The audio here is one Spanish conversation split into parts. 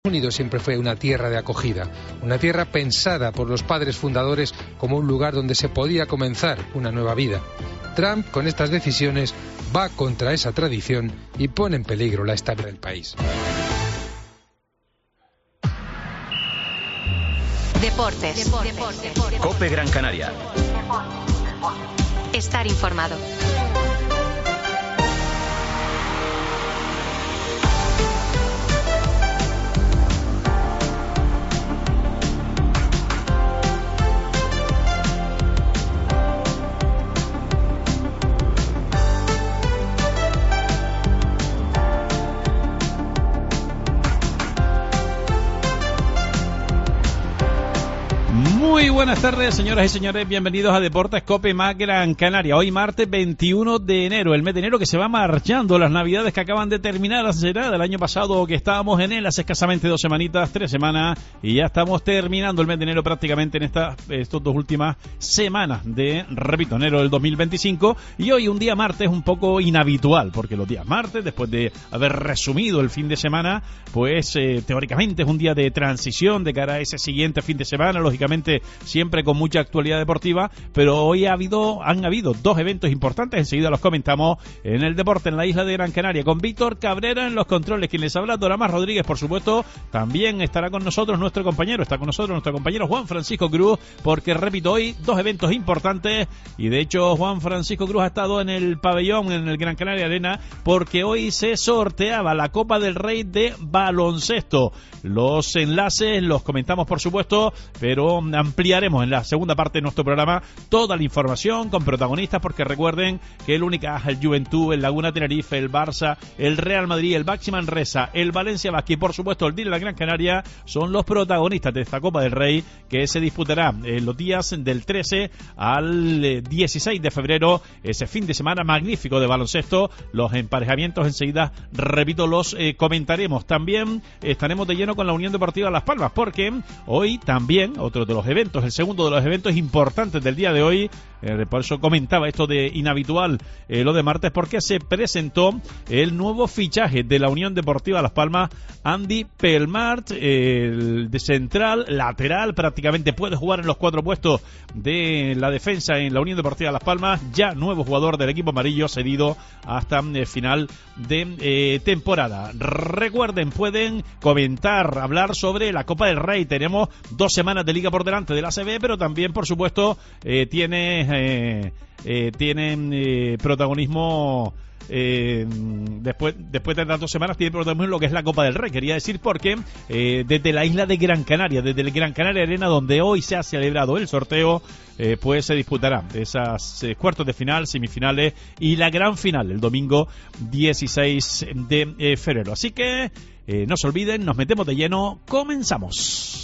Unidos siempre fue una tierra de acogida, una tierra pensada por los padres fundadores como un lugar donde se podía comenzar una nueva vida. Trump, con estas decisiones, va contra esa tradición y pone en peligro la estabilidad del país. Deportes. COPE Gran Canaria. Estar informado. Muy buenas tardes, señoras y señores, bienvenidos a Deportes COPE más Gran Canaria. Hoy martes 21 de enero, el mes de enero que se va marchando, las navidades que acaban de terminar, será del año pasado que estábamos en él hace escasamente 2 semanitas, 3 semanas, y ya estamos terminando el mes de enero prácticamente en estas 2 últimas semanas de, repito, enero del 2025, y hoy un día martes un poco inhabitual, porque los días martes, después de haber resumido el fin de semana, pues teóricamente es un día de transición de cara a ese siguiente fin de semana, lógicamente siempre con mucha actualidad deportiva, pero hoy han habido 2 eventos importantes, enseguida los comentamos en el deporte en la isla de Gran Canaria, con Víctor Cabrera en los controles, quien les habla, Doramás Rodríguez, por supuesto, también estará con nosotros nuestro compañero Juan Francisco Cruz, porque repito, hoy 2 eventos importantes, y de hecho Juan Francisco Cruz ha estado en el pabellón, en el Gran Canaria Arena, porque hoy se sorteaba la Copa del Rey de baloncesto. Los enlaces los comentamos, por supuesto, pero ampliaremos en la segunda parte de nuestro programa toda la información con protagonistas, porque recuerden que el Unicaja, el Juventud, el Laguna Tenerife, el Barça, el Real Madrid, el Baxi Manresa, el Valencia Basket y por supuesto el Dile la Gran Canaria son los protagonistas de esta Copa del Rey, que se disputará los días del 13 al 16 de febrero, ese fin de semana magnífico de baloncesto. Los emparejamientos enseguida, repito, los comentaremos. También estaremos de lleno con la Unión Deportiva Las Palmas, porque hoy también otro de los eventos, el segundo de los eventos importantes del día de hoy, por eso comentaba esto de inhabitual lo de martes, porque se presentó el nuevo fichaje de la Unión Deportiva Las Palmas, Andy Pelmart, el de central, lateral, prácticamente puede jugar en los 4 puestos de la defensa en la Unión Deportiva Las Palmas, ya nuevo jugador del equipo amarillo, cedido hasta final de temporada. Recuerden, pueden comentar, hablar sobre la Copa del Rey, tenemos 2 semanas de liga por delante de la ACB, pero también, por supuesto, tienen protagonismo. Después de tantas semanas tiene protagonismo lo que es la Copa del Rey, quería decir, porque desde la isla de Gran Canaria, desde el Gran Canaria Arena, donde hoy se ha celebrado el sorteo, pues se disputará esas cuartos de final, semifinales y la gran final el domingo 16 de febrero. Así que no se olviden, nos metemos de lleno, comenzamos.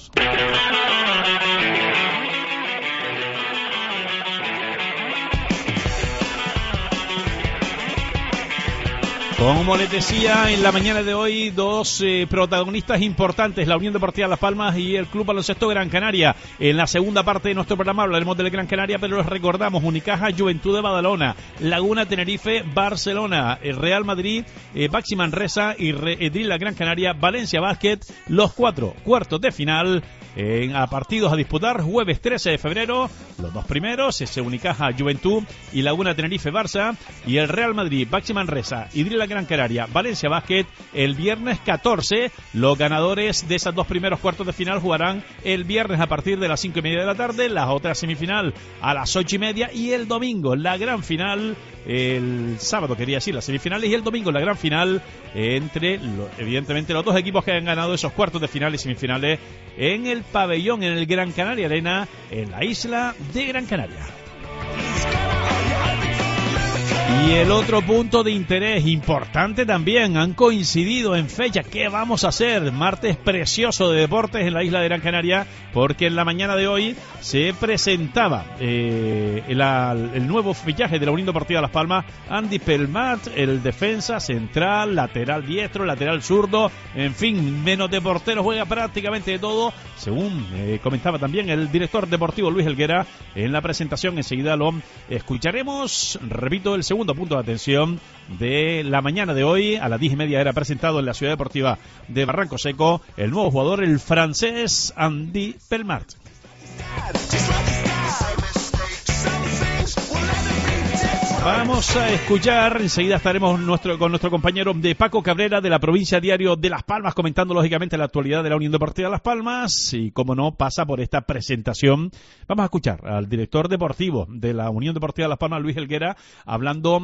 Como les decía, en la mañana de hoy 2 protagonistas importantes, la Unión Deportiva Las Palmas y el Club Baloncesto Gran Canaria. En la segunda parte de nuestro programa hablaremos del Gran Canaria, pero les recordamos: Unicaja, Juventud de Badalona, Laguna Tenerife, Barcelona, Real Madrid, Baxi Manresa y Dile la Gran Canaria, Valencia Basket, los 4 cuartos de final a partidos a disputar jueves 13 de febrero, los 2 primeros, ese Unicaja, Juventud y Laguna Tenerife, Barça, y el Real Madrid, Baxi Manresa y Dile la Gran Canaria, Valencia Basket, el viernes 14. Los ganadores de esos 2 primeros cuartos de final jugarán el viernes a partir de las 5:30 de la tarde, las otras semifinal a las 8:30 y el domingo la gran final, el sábado quería decir las semifinales, y el domingo la gran final entre evidentemente los 2 equipos que han ganado esos cuartos de final y semifinales en el pabellón, en el Gran Canaria Arena, en la isla de Gran Canaria. Y el otro punto de interés importante también, han coincidido en fecha. ¿Qué vamos a hacer? Martes precioso de deportes en la isla de Gran Canaria, porque en la mañana de hoy se presentaba el nuevo fichaje de la Unión Deportiva Las Palmas, Andy Pelmart, el defensa central, lateral diestro, lateral zurdo, en fin, menos de portero, juega prácticamente de todo, según comentaba también el director deportivo Luis Helguera en la presentación. Enseguida lo escucharemos. Repito, el segundo segundo punto de atención de la mañana de hoy. A las 10:30 era presentado en la Ciudad Deportiva de Barranco Seco el nuevo jugador, el francés Andy Pelmart. Vamos a escuchar, enseguida estaremos con nuestro compañero de Paco Cabrera de la provincia Diario de Las Palmas, comentando lógicamente la actualidad de la Unión Deportiva Las Palmas y, como no, pasa por esta presentación. Vamos a escuchar al director deportivo de la Unión Deportiva Las Palmas, Luis Helguera, hablando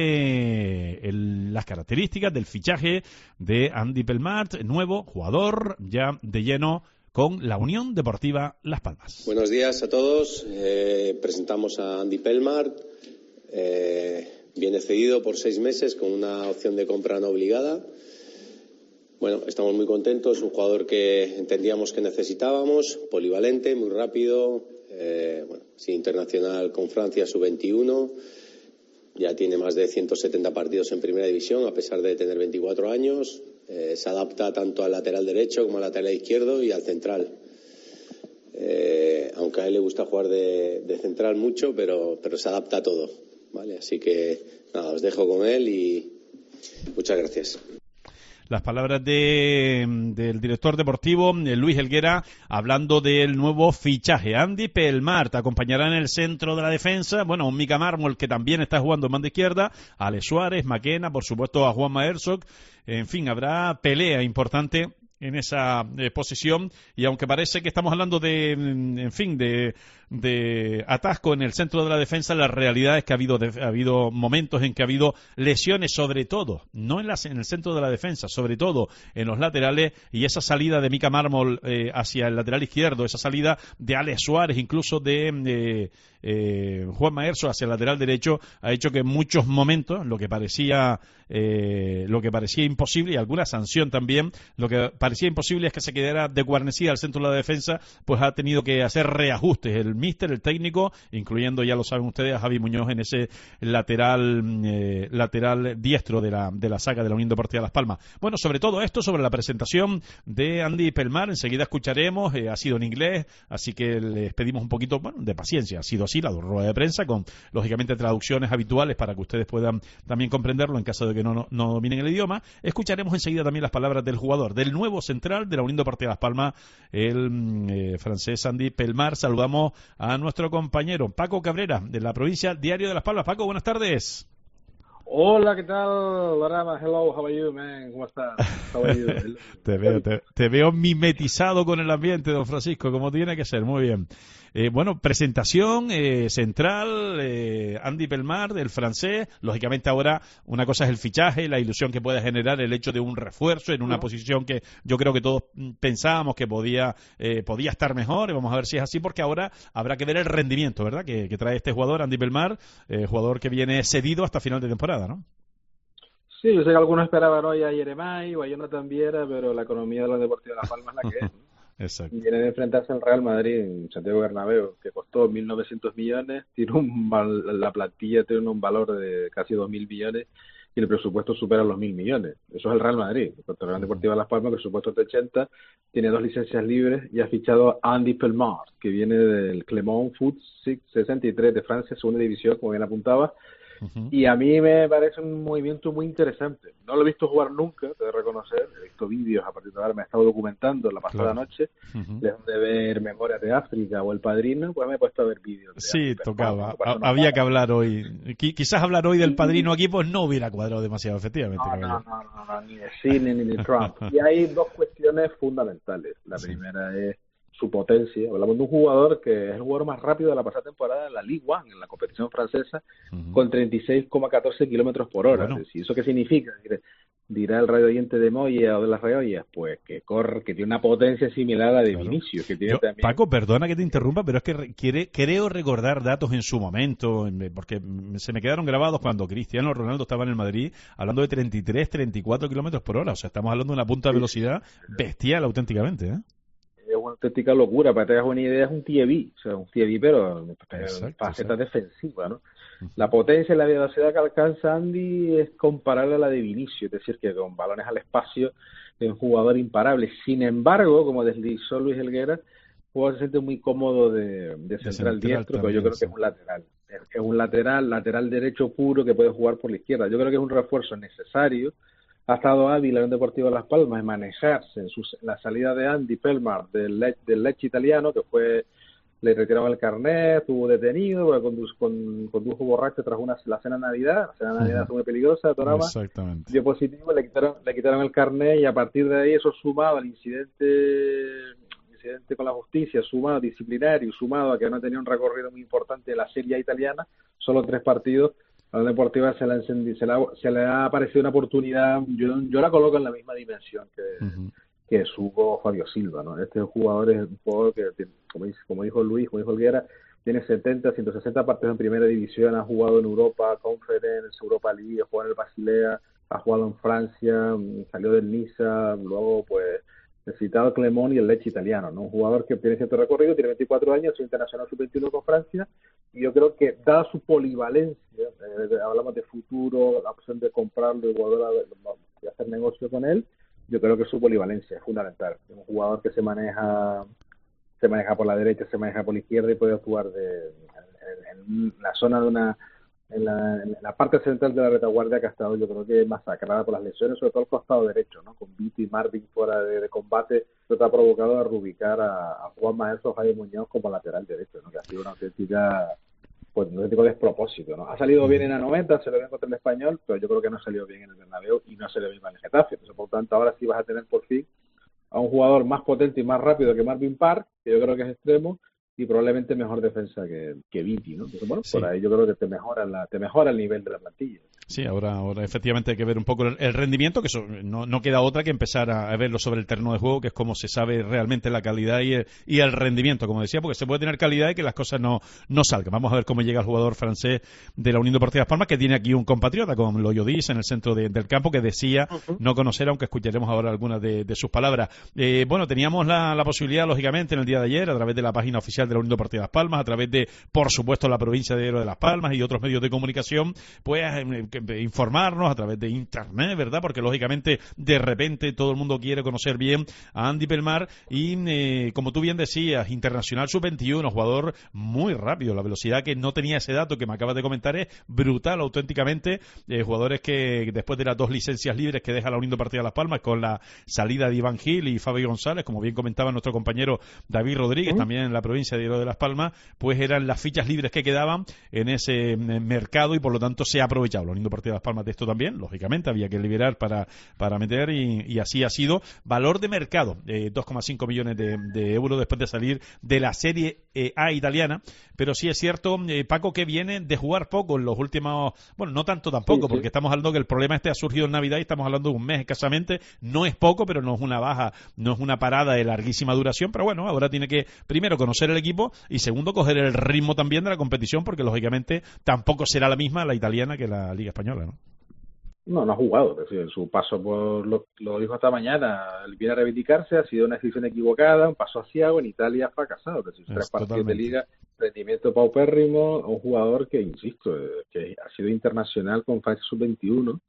de las características del fichaje de Andy Pelmart, nuevo jugador ya de lleno con la Unión Deportiva Las Palmas. Buenos días a todos. Presentamos a Andy Pelmart. Viene cedido por 6 meses con una opción de compra no obligada. Bueno, estamos muy contentos. Un jugador que entendíamos que necesitábamos, polivalente, muy rápido, sí, internacional con Francia sub-21. Ya tiene más de 170 partidos en primera división, a pesar de tener 24 años. Se adapta tanto al lateral derecho como al lateral izquierdo y al central. Aunque a él le gusta jugar de central mucho, pero se adapta a todo, ¿vale? Así que nada, os dejo con él y muchas gracias. Las palabras del director deportivo, Luis Helguera, hablando del nuevo fichaje. Andy Pelmart acompañará en el centro de la defensa, bueno, un Mika Mármol que también está jugando en banda izquierda, a Ale Suárez, Maquena, por supuesto a Juanma Herzog. En fin, habrá pelea importante en esa posición, y aunque parece que estamos hablando de atasco en el centro de la defensa, la realidad es que ha habido momentos en que ha habido lesiones, sobre todo, no en el centro de la defensa, sobre todo en los laterales, y esa salida de Mika Mármol hacia el lateral izquierdo, esa salida de Ale Suárez, incluso de Juanma Herzog hacia el lateral derecho, ha hecho que en muchos momentos lo que parecía imposible, y alguna sanción también, lo que parecía imposible es que se quedara desguarnecida al centro de la defensa, pues ha tenido que hacer reajustes el míster, el técnico, incluyendo, ya lo saben ustedes, a Javi Muñoz en ese lateral diestro de la saga de la Unión Deportiva Las Palmas. Bueno, sobre todo esto, sobre la presentación de Andy Pelmart, enseguida escucharemos, ha sido en inglés, así que les pedimos un poquito, de paciencia. Ha sido así la rueda de prensa, con lógicamente traducciones habituales para que ustedes puedan también comprenderlo en caso de que no dominen el idioma. Escucharemos enseguida también las palabras del jugador, del nuevo central de la Unión Deportiva Las Palmas, el francés Andy Pelmart. Saludamos a nuestro compañero Paco Cabrera de la provincia Diario de Las Palmas. Paco, buenas tardes. Hola, ¿qué tal, Barama? Hello, how are you, man? ¿Cómo estás? How are you? Te veo mimetizado con el ambiente, don Francisco, como tiene que ser. Muy bien. Presentación central, Andy Pelmart, el francés. Lógicamente ahora una cosa es el fichaje, la ilusión que puede generar el hecho de un refuerzo en una posición que yo creo que todos pensábamos que podía estar mejor, y vamos a ver si es así, porque ahora habrá que ver el rendimiento, ¿verdad?, que trae este jugador, Andy Pelmart, jugador que viene cedido hasta final de temporada, ¿no? Sí, yo sé que algunos esperaban hoy a Yeremay o a Jonathan Viera, pero la economía de la Deportiva de Las Palmas es la que es, ¿no? Exacto. Viene de enfrentarse al Real Madrid en Santiago Bernabéu, que costó 1.900 millones, la plantilla tiene un valor de casi 2.000 millones y el presupuesto supera los 1.000 millones. Eso es el Real Madrid. El Real Deportiva de Las Palmas, el presupuesto es de 80, tiene 2 licencias libres y ha fichado a Andy Pelmart, que viene del Clermont Foot 63 de Francia, segunda división, como bien apuntaba. Y a mí me parece un movimiento muy interesante. No lo he visto jugar nunca, te he de reconocer. He visto vídeos a partir de ahora, me he estado documentando la pasada noche, de ver Memorias de África o El Padrino, pues me he puesto a ver vídeos. Sí, tocaba. Había que hablar hoy. Quizás hablar hoy del Padrino aquí pues no hubiera cuadrado demasiado, efectivamente. No, ni de cine ni de Trump. Y hay 2 cuestiones fundamentales. La primera es su potencia. Hablamos de un jugador que es el jugador más rápido de la pasada temporada en la Ligue 1, en la competición francesa, con 36,14 kilómetros por hora. Bueno. ¿Eso qué significa? Dirá el radio oyente de Moya o de las radiollas, pues que corre, que tiene una potencia similar a la de Vinicius. Que tiene también... Paco, perdona que te interrumpa, pero es que creo recordar datos en su momento, porque se me quedaron grabados cuando Cristiano Ronaldo estaba en el Madrid, hablando de 33, 34 kilómetros por hora. O sea, estamos hablando de una punta de velocidad bestial auténticamente, ¿eh? Es una auténtica locura. Para que te hagas una idea, es un Thierry, o sea, un Thierry pero faceta defensiva, ¿no? La potencia y la velocidad que alcanza Andy es comparable a la de Vinicius, es decir, que con balones al espacio es un jugador imparable. Sin embargo, como deslizó Luis Helguera, jugador se siente muy cómodo de central diestro, pero yo creo que es un lateral. Es un lateral derecho puro que puede jugar por la izquierda. Yo creo que es un refuerzo necesario. Ha estado hábil en el Deportivo Las Palmas en manejarse en la salida de Andy Pelmar del Lecce italiano, que le retiraron el carnet, estuvo detenido, condujo borracho tras la cena de Navidad. La cena de Navidad fue muy peligrosa, Torama. Exactamente. Dio positivo, le quitaron el carnet, y a partir de ahí, eso sumado al incidente con la justicia, sumado disciplinario, sumado a que no tenía un recorrido muy importante de la Serie A italiana, solo 3 partidos, a la Deportiva se le ha aparecido una oportunidad. Yo la coloco en la misma dimensión que supo Fabio Silva, ¿no? Este jugador es un jugador que, como dijo Luis, como dijo Olguera, tiene 160 partidos en primera división, ha jugado en Europa Conference, Europa League, ha jugado en el Basilea, ha jugado en Francia, salió del Niza, luego pues el citado Clermont y el Lecce italiano, ¿no? Un jugador que tiene cierto recorrido, tiene 24 años, es internacional sub-21 con Francia, y yo creo que, dada su polivalencia, hablamos de futuro, la opción de comprarlo y hacer negocio con él, yo creo que su polivalencia es fundamental. Es un jugador que se maneja por la derecha, se maneja por la izquierda y puede actuar en la zona en la parte central de la retaguardia, que ha estado, yo creo que masacrada por las lesiones, sobre todo el costado derecho, ¿no? Con Vito y Marvin fuera de combate, lo que ha provocado a reubicar a Juan Maestro, Javier Muñoz como lateral derecho, ¿no? Que ha sido un auténtico despropósito, ¿no? Ha salido bien en la 90, se lo bien contra el Español, pero yo creo que no ha salido bien en el Bernabéu y no ha salido bien en el Getafe. Entonces, por tanto, ahora sí vas a tener por fin a un jugador más potente y más rápido que Marvin Park, que yo creo que es extremo, y probablemente mejor defensa que Viti, ¿no? Entonces, bueno, sí, por ahí yo creo que te mejora el nivel de la plantilla. Sí, ahora efectivamente hay que ver un poco el rendimiento, que eso no queda otra que empezar a verlo sobre el terreno de juego, que es como se sabe realmente la calidad y el rendimiento, como decía, porque se puede tener calidad y que las cosas no salgan. Vamos a ver cómo llega el jugador francés de la Unión Deportiva Las Palmas, que tiene aquí un compatriota con Loyodis en el centro del campo, que decía no conocer, aunque escucharemos ahora algunas de sus palabras. Bueno, teníamos la posibilidad, lógicamente, en el día de ayer, a través de la página oficial de la Unión Deportiva Las Palmas, a través de, por supuesto, la provincia de Las Palmas y otros medios de comunicación, pues informarnos a través de internet, ¿verdad? Porque lógicamente de repente todo el mundo quiere conocer bien a Andy Pelmar y como tú bien decías, internacional sub-21, jugador muy rápido, la velocidad que no tenía ese dato que me acabas de comentar es brutal auténticamente, jugadores que después de las 2 licencias libres que deja la Unión Deportiva Las Palmas con la salida de Iván Gil y Fabio González, como bien comentaba nuestro compañero David Rodríguez, también en la provincia de Las Palmas, pues eran las fichas libres que quedaban en ese mercado y por lo tanto se ha aprovechado la Unión Deportiva Las Palmas de esto también, lógicamente había que liberar para meter y así ha sido. Valor de mercado, 2,5 millones de euros después de salir de la Serie A italiana, pero sí es cierto, Paco, que viene de jugar poco en los últimos, bueno, no tanto tampoco, porque estamos hablando que el problema ha surgido en Navidad y estamos hablando de un mes escasamente, no es poco, pero no es una baja, no es una parada de larguísima duración, pero bueno, ahora tiene que primero conocer el equipo y segundo coger el ritmo también de la competición, porque lógicamente tampoco será la misma la italiana que la Liga Española, ¿no? No ha jugado, es decir, su paso lo dijo esta mañana, viene a reivindicarse, ha sido una decisión equivocada, un paso ciego, en Italia ha fracasado, es decir, 3 partidos de Liga, rendimiento paupérrimo, un jugador que, insisto, que ha sido internacional con Francia sub-21,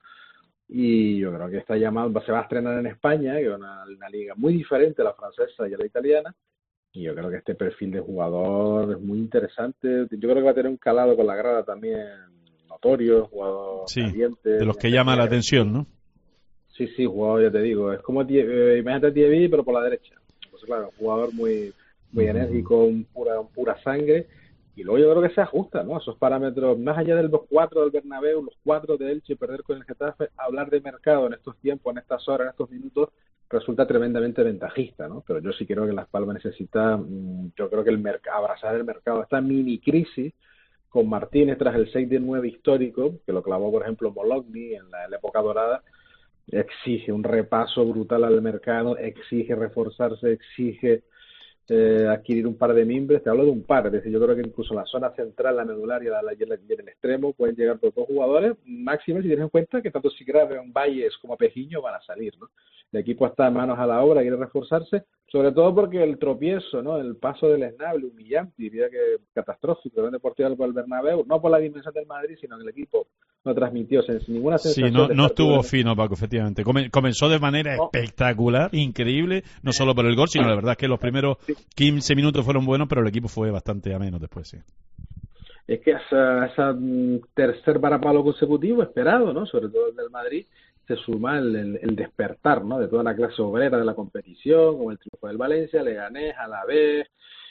y yo creo que está llamado, se va a estrenar en España, que es una liga muy diferente a la francesa y a la italiana, y yo creo que este perfil de jugador es muy interesante, yo creo que va a tener un calado con la grada también notorio, jugador caliente, de los que llama la atención, ¿no? Sí, jugador, ya te digo, es como imagínate a Thierry, pero por la derecha. Pues claro, jugador muy enérgico, pura sangre, y luego yo creo que se ajusta, ¿no? Esos parámetros, más allá de los 4 del Bernabéu, los 4 de Elche, perder con el Getafe, hablar de mercado en estos tiempos, en estas horas, en estos minutos, resulta tremendamente ventajista, ¿no? Pero yo sí creo que Las Palmas necesita, yo creo que abrazar el mercado, esta mini crisis con Martínez tras el 6-9 histórico, que lo clavó, por ejemplo, Bologna en la época dorada, exige un repaso brutal al mercado, exige reforzarse, exige adquirir un par de mimbres. Te hablo de un par, es decir, yo creo que incluso en la zona central, la medular y en el extremo pueden llegar por 2 jugadores, máximo si tienes en cuenta que tanto Sigrave, Valles como Pejiño van a salir, ¿no? El equipo está manos a la obra, quiere reforzarse, sobre todo porque el tropiezo, ¿no? El paso del Esnable, humillante, diría que catastrófico, del Deportivo del Bernabéu, no por la dimensión del Madrid, sino en el equipo no transmitió ninguna sensación. Sí, no estuvo fino, Paco, efectivamente. Comenzó de manera espectacular, increíble, no solo por el gol, sino la verdad es que los primeros 15 minutos fueron buenos, pero el equipo fue bastante ameno después, sí. Es que esa tercer varapalo consecutivo esperado, ¿no? Sobre todo el del Madrid, se suma el despertar, ¿no? De toda la clase obrera de la competición, como el triunfo del Valencia, Leganés, Alavés,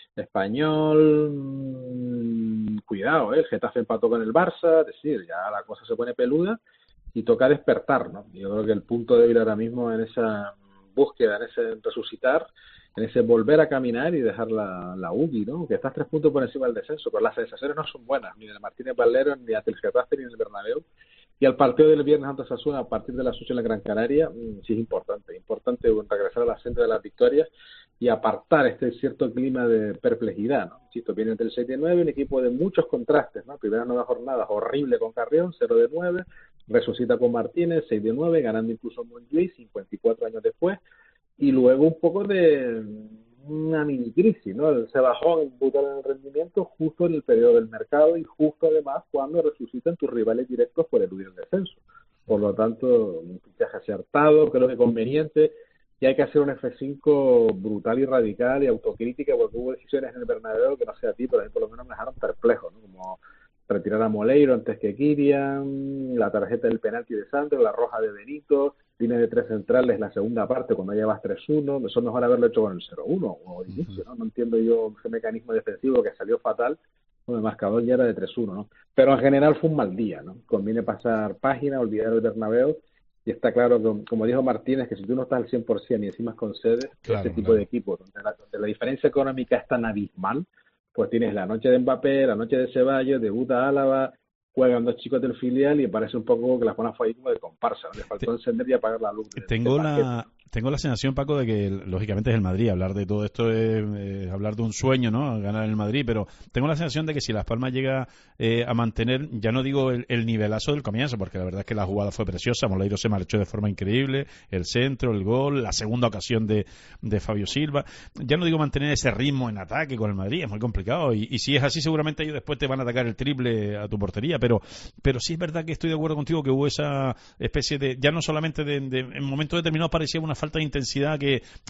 Español, cuidado, el Getafe empató con el Barça, es decir, ya la cosa se pone peluda y toca despertar, ¿no? Yo creo que el punto débil ahora mismo en esa búsqueda, en ese resucitar, en ese volver a caminar y dejar la UDI, ¿no? Que estás 3 puntos por encima del descenso, pero las sensaciones no son buenas, ni de Martínez Valero, ni ante el Getafe, ni en el Bernabéu. Y al partido del viernes ante Osasuna, a partir de las 8 en la Gran Canaria, sí es importante regresar a la senda de las victorias y apartar este cierto clima de perplejidad, ¿no? Insisto, viene entre el 6 de 9, un equipo de muchos contrastes, ¿no? Primera 9 jornadas, horrible con Carrión, 0 de 9, resucita con Martínez, 6 de 9, ganando incluso Montjuïc, 54 años después, y luego un poco de una mini crisis, ¿no? Se bajó brutal en el rendimiento justo en el periodo del mercado y justo además cuando resucitan tus rivales directos por eludir el descenso. Por lo tanto, un fichaje acertado, creo que conveniente, y hay que hacer un F5 brutal y radical y autocrítica, porque hubo decisiones en el Bernabéu que no sé a ti, pero a mí por lo menos me dejaron perplejo, ¿no? Como retirar a Moleiro antes que Kirian, la tarjeta del penalti de Sandro, la roja de Benito, línea de 3 centrales la segunda parte cuando llevas 3-1, eso mejor haberlo hecho con el 0-1 o al inicio, ¿no? No entiendo yo ese mecanismo defensivo que salió fatal, con el marcador ya era de 3-1, ¿no? Pero en general fue un mal día, ¿no? Conviene pasar página, olvidar el Bernabéu, y está claro que, como dijo Martínez, que si tú no estás al 100% y encima concedes, este tipo de equipos, donde la diferencia económica es tan abismal, pues tienes la noche de Mbappé, la noche de Ceballos, debuta Álava, juegan 2 chicos del filial y parece un poco que la zona fue ahí como de comparsa, ¿no? Le faltó encender y apagar la luz. Tengo la sensación, Paco, de que lógicamente es el Madrid. Hablar de todo esto es hablar de un sueño, ¿no? Ganar el Madrid, pero tengo la sensación de que si Las Palmas llega a mantener, ya no digo el nivelazo del comienzo, porque la verdad es que la jugada fue preciosa, Moleiro se marchó de forma increíble, el centro, el gol, la segunda ocasión de Fabio Silva. Ya no digo mantener ese ritmo en ataque con el Madrid, es muy complicado, y si es así seguramente ellos después te van a atacar el triple a tu portería, pero sí es verdad que estoy de acuerdo contigo que hubo esa especie de, ya no solamente en momentos determinados parecía una falta de intensidad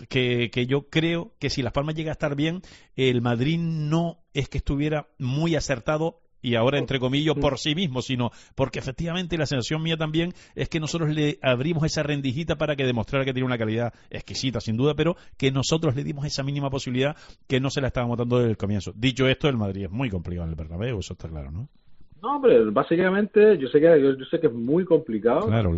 que yo creo que si Las Palmas llega a estar bien, el Madrid no es que estuviera muy acertado, y ahora entre comillas por sí mismo, sino porque efectivamente la sensación mía también es que nosotros le abrimos esa rendijita para que demostrara que tiene una calidad exquisita sin duda, pero que nosotros le dimos esa mínima posibilidad que no se la estábamos dando desde el comienzo. Dicho esto, el Madrid es muy complicado en el Bernabéu, eso está claro, ¿no? No, hombre, básicamente yo sé que es muy complicado claro.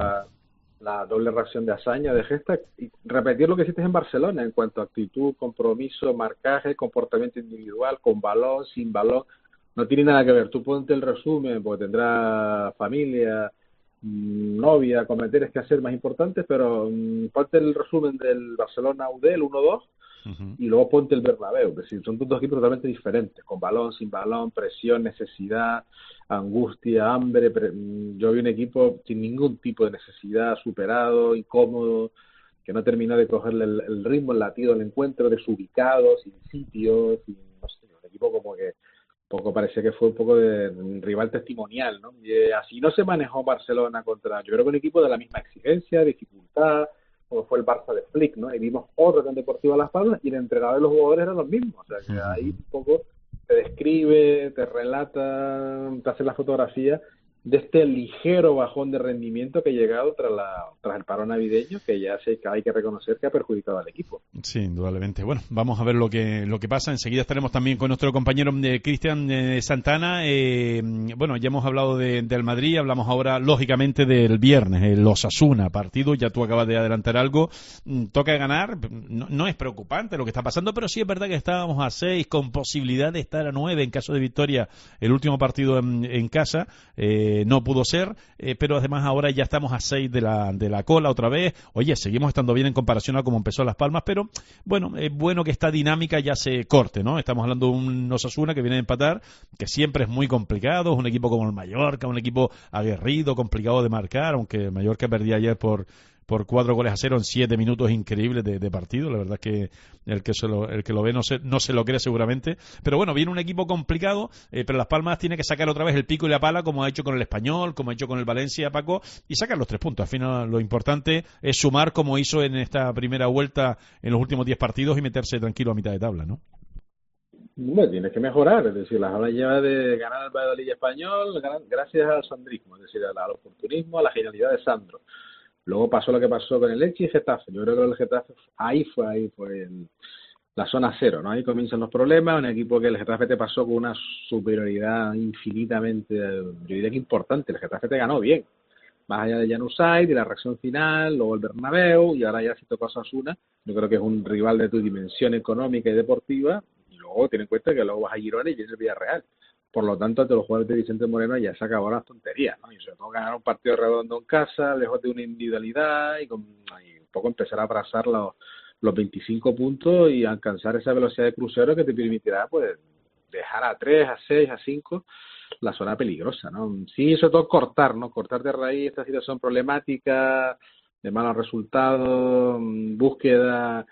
La doble reacción de hazaña, de gesta, y repetir lo que hiciste en Barcelona en cuanto a actitud, compromiso, marcaje, comportamiento individual, con balón, sin balón, no tiene nada que ver. Tú ponte el resumen, porque tendrás familia, novia, cometeres que hacer más importantes, pero ponte el resumen del Barcelona-UD, el 1-2, y luego ponte el Bernabéu, es decir, son 2 equipos totalmente diferentes, con balón, sin balón, presión, necesidad, angustia, hambre. Yo vi un equipo sin ningún tipo de necesidad, superado, incómodo, que no terminó de cogerle el ritmo, el latido del encuentro, desubicado, sin sitio, no sé, un equipo como que poco parecía que fue un poco de rival testimonial, ¿no? Y así no se manejó Barcelona contra, yo creo que un equipo de la misma exigencia, dificultad, como fue el Barça de Flick, ¿no? Y vimos otro tan deportivo a Las Palmas y el entrenador de los jugadores eran los mismos, o sea que ahí un poco te describe, te relata, te hace la fotografía de este ligero bajón de rendimiento que ha llegado tras el paro navideño, que ya hay que reconocer que ha perjudicado al equipo. Sí, indudablemente. Bueno, vamos a ver lo que pasa. Enseguida estaremos también con nuestro compañero Cristian Santana. Bueno, ya hemos hablado del Madrid, hablamos ahora, lógicamente, del viernes, el Osasuna partido. Ya tú acabas de adelantar algo. Toca ganar. No es preocupante lo que está pasando, pero sí es verdad que estábamos a 6, con posibilidad de estar a 9 en caso de victoria el último partido en casa. No pudo ser, pero además ahora ya estamos a 6 de la cola otra vez. Oye, seguimos estando bien en comparación a cómo empezó Las Palmas, pero bueno, es bueno que esta dinámica ya se corte, ¿no? Estamos hablando de un Osasuna que viene a empatar, que siempre es muy complicado, es un equipo como el Mallorca, un equipo aguerrido, complicado de marcar, aunque el Mallorca perdía ayer por por 4-0 en 7 minutos increíbles de partido. La verdad es que el que lo ve no se lo cree seguramente. Pero bueno, viene un equipo complicado, pero Las Palmas tiene que sacar otra vez el pico y la pala, como ha hecho con el Español, como ha hecho con el Valencia, Paco, y sacar los 3 puntos. Al final lo importante es sumar, como hizo en esta primera vuelta en los últimos 10 partidos, y meterse tranquilo a mitad de tabla, ¿no? Bueno, tienes que mejorar, es decir, Las Palmas lleva de ganar el Valladolid Español gracias al sandrismo, es decir, al oportunismo, a la genialidad de Sandro. Luego pasó lo que pasó con el Elche y Getafe. Yo creo que el Getafe ahí fue la zona cero, ¿no? Ahí comienzan los problemas. Un equipo que el Getafe te pasó con una superioridad infinitamente, yo diría que importante. El Getafe te ganó bien, más allá de Januzaj, de la reacción final, luego el Bernabéu, y ahora ya si tocó Osasuna. Yo creo que es un rival de tu dimensión económica y deportiva, y luego ten en cuenta que luego vas a Girona y es el Villarreal. Por lo tanto, ante los jugadores de Vicente Moreno ya se acabaron las tonterías, ¿no? Y sobre todo ganar un partido redondo en casa, lejos de una individualidad, y un poco empezar a abrazar los 25 puntos y alcanzar esa velocidad de crucero que te permitirá, pues, dejar a 3, a 6, a 5 la zona peligrosa, ¿no? Sí, sobre todo cortar de raíz esta situación problemática, de malos resultados, búsqueda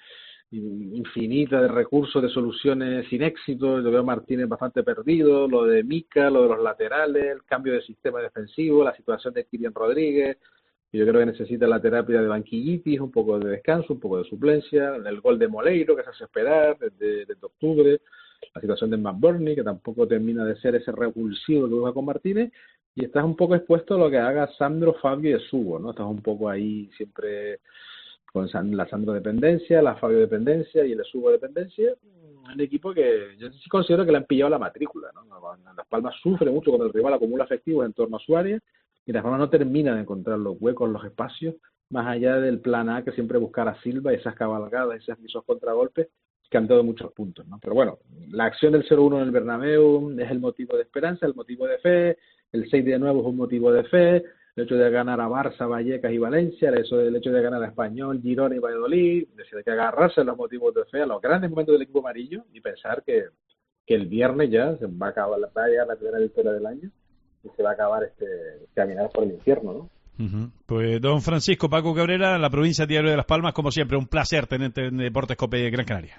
infinita de recursos, de soluciones sin éxito. Yo veo a Martínez bastante perdido, lo de Mica, lo de los laterales, el cambio de sistema defensivo, la situación de Kylian Rodríguez. Y yo creo que necesita la terapia de banquillitis, un poco de descanso, un poco de suplencia, el gol de Moleiro que se hace esperar desde octubre, la situación de McBurney que tampoco termina de ser ese revulsivo que busca con Martínez, y estás un poco expuesto a lo que haga Sandro, Fabio y Subo, ¿no? Estás un poco ahí siempre con la Sandro dependencia, la Fabio dependencia y el Subo dependencia. Un equipo que yo sí considero que le han pillado la matrícula, ¿no? Las Palmas sufre mucho cuando el rival acumula efectivos en torno a su área, y Las Palmas no termina de encontrar los huecos, los espacios, más allá del plan A que siempre buscara Silva, esas cabalgadas, esos contragolpes que han dado muchos puntos, ¿no? Pero bueno, la acción del 0-1 en el Bernabéu es el motivo de esperanza, el motivo de fe, el 6 de nuevo es un motivo de fe, el hecho de ganar a Barça, Vallecas y Valencia, el hecho de ganar a Español, Girona y Valladolid, es decir, hay que agarrarse a los motivos de fe, a los grandes momentos del equipo amarillo, y pensar que el viernes ya se va a llegar la primera victoria del año y se va a acabar caminar por el infierno, ¿no? Uh-huh. Pues don Francisco Paco Cabrera, la provincia diario de Las Palmas, como siempre, un placer tenerte en Deportes COPE Gran Canaria.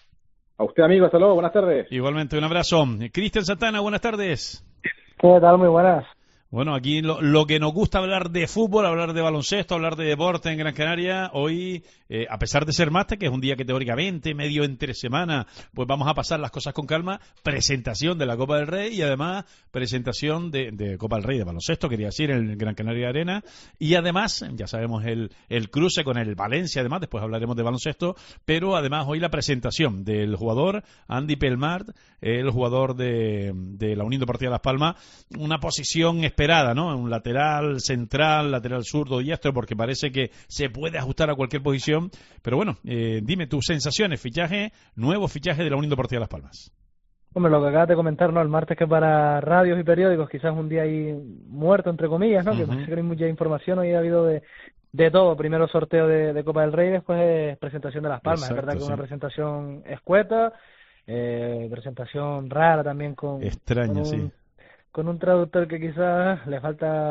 A usted, amigo, hasta luego, buenas tardes. Igualmente, un abrazo. Cristian Santana, buenas tardes. ¿Qué tal? Muy buenas. Bueno, aquí lo que nos gusta hablar de fútbol, hablar de baloncesto, hablar de deporte en Gran Canaria. Hoy, a pesar de ser martes, que es un día que teóricamente, medio entre semana, pues vamos a pasar las cosas con calma. Presentación de la Copa del Rey y además presentación de Copa del Rey de baloncesto, quería decir, en el Gran Canaria Arena. Y además, ya sabemos, el cruce con el Valencia, además, después hablaremos de baloncesto, pero además hoy la presentación del jugador Andy Pelmart, el jugador de la Unión Deportiva Las Palmas, una posición esperada, ¿no? Un lateral central, lateral zurdo, diestro, porque parece que se puede ajustar a cualquier posición. Pero bueno, dime tus sensaciones, nuevo fichaje de la Unión Deportiva Las Palmas. Hombre, lo que acabas de comentar, ¿no? El martes, que para radios y periódicos quizás un día ahí muerto, entre comillas, ¿no? Uh-huh. Que parece que no hay mucha información. Hoy ha habido de todo. Primero sorteo de Copa del Rey, después presentación de Las Palmas. Exacto, es verdad que una presentación escueta, presentación rara también extraña, sí. Con un traductor que quizás le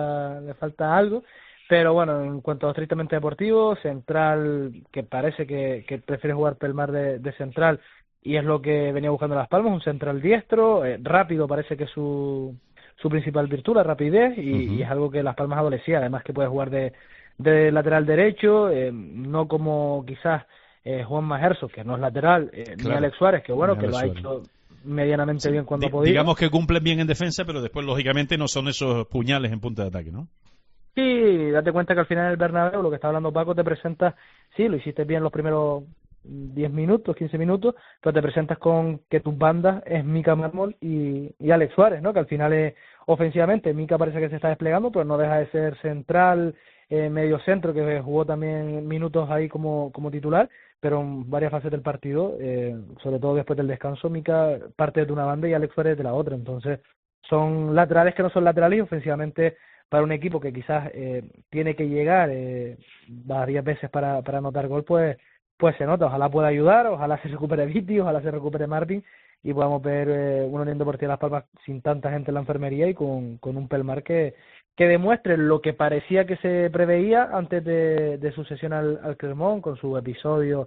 falta algo, pero bueno, en cuanto a estrictamente deportivo, central, que parece que prefiere jugar Pelmar de central, y es lo que venía buscando Las Palmas, un central diestro, rápido, parece que es su principal virtud, la rapidez, y es algo que Las Palmas adolecía, además que puede jugar de lateral derecho, no como quizás Juan Majerso, que no es lateral, claro, ni Alex Suárez, que bueno, que lo ha hecho medianamente bien cuando ha podido. Digamos que cumplen bien en defensa, pero después lógicamente no son esos puñales en punta de ataque, ¿no? Sí, date cuenta que al final el Bernabéu, lo que está hablando Paco, te presenta, sí, lo hiciste bien los primeros 10 minutos, 15 minutos, pero te presentas con que tus bandas es Mika Mármol y Alex Suárez, ¿no? Que al final es ofensivamente, Mika parece que se está desplegando, pero no deja de ser central, medio centro, que jugó también minutos ahí como titular, pero en varias fases del partido, sobre todo después del descanso, Mika parte de una banda y Alex Suárez de la otra. Entonces son laterales que no son laterales, y ofensivamente para un equipo que quizás tiene que llegar varias veces para anotar gol, pues se nota. Ojalá pueda ayudar, ojalá se recupere Viti, ojalá se recupere Martín, y podamos ver una Unión Deportiva Las Palmas sin tanta gente en la enfermería y con un Pelmar que que demuestre lo que parecía que se preveía antes de su sesión al Clermont, con su episodio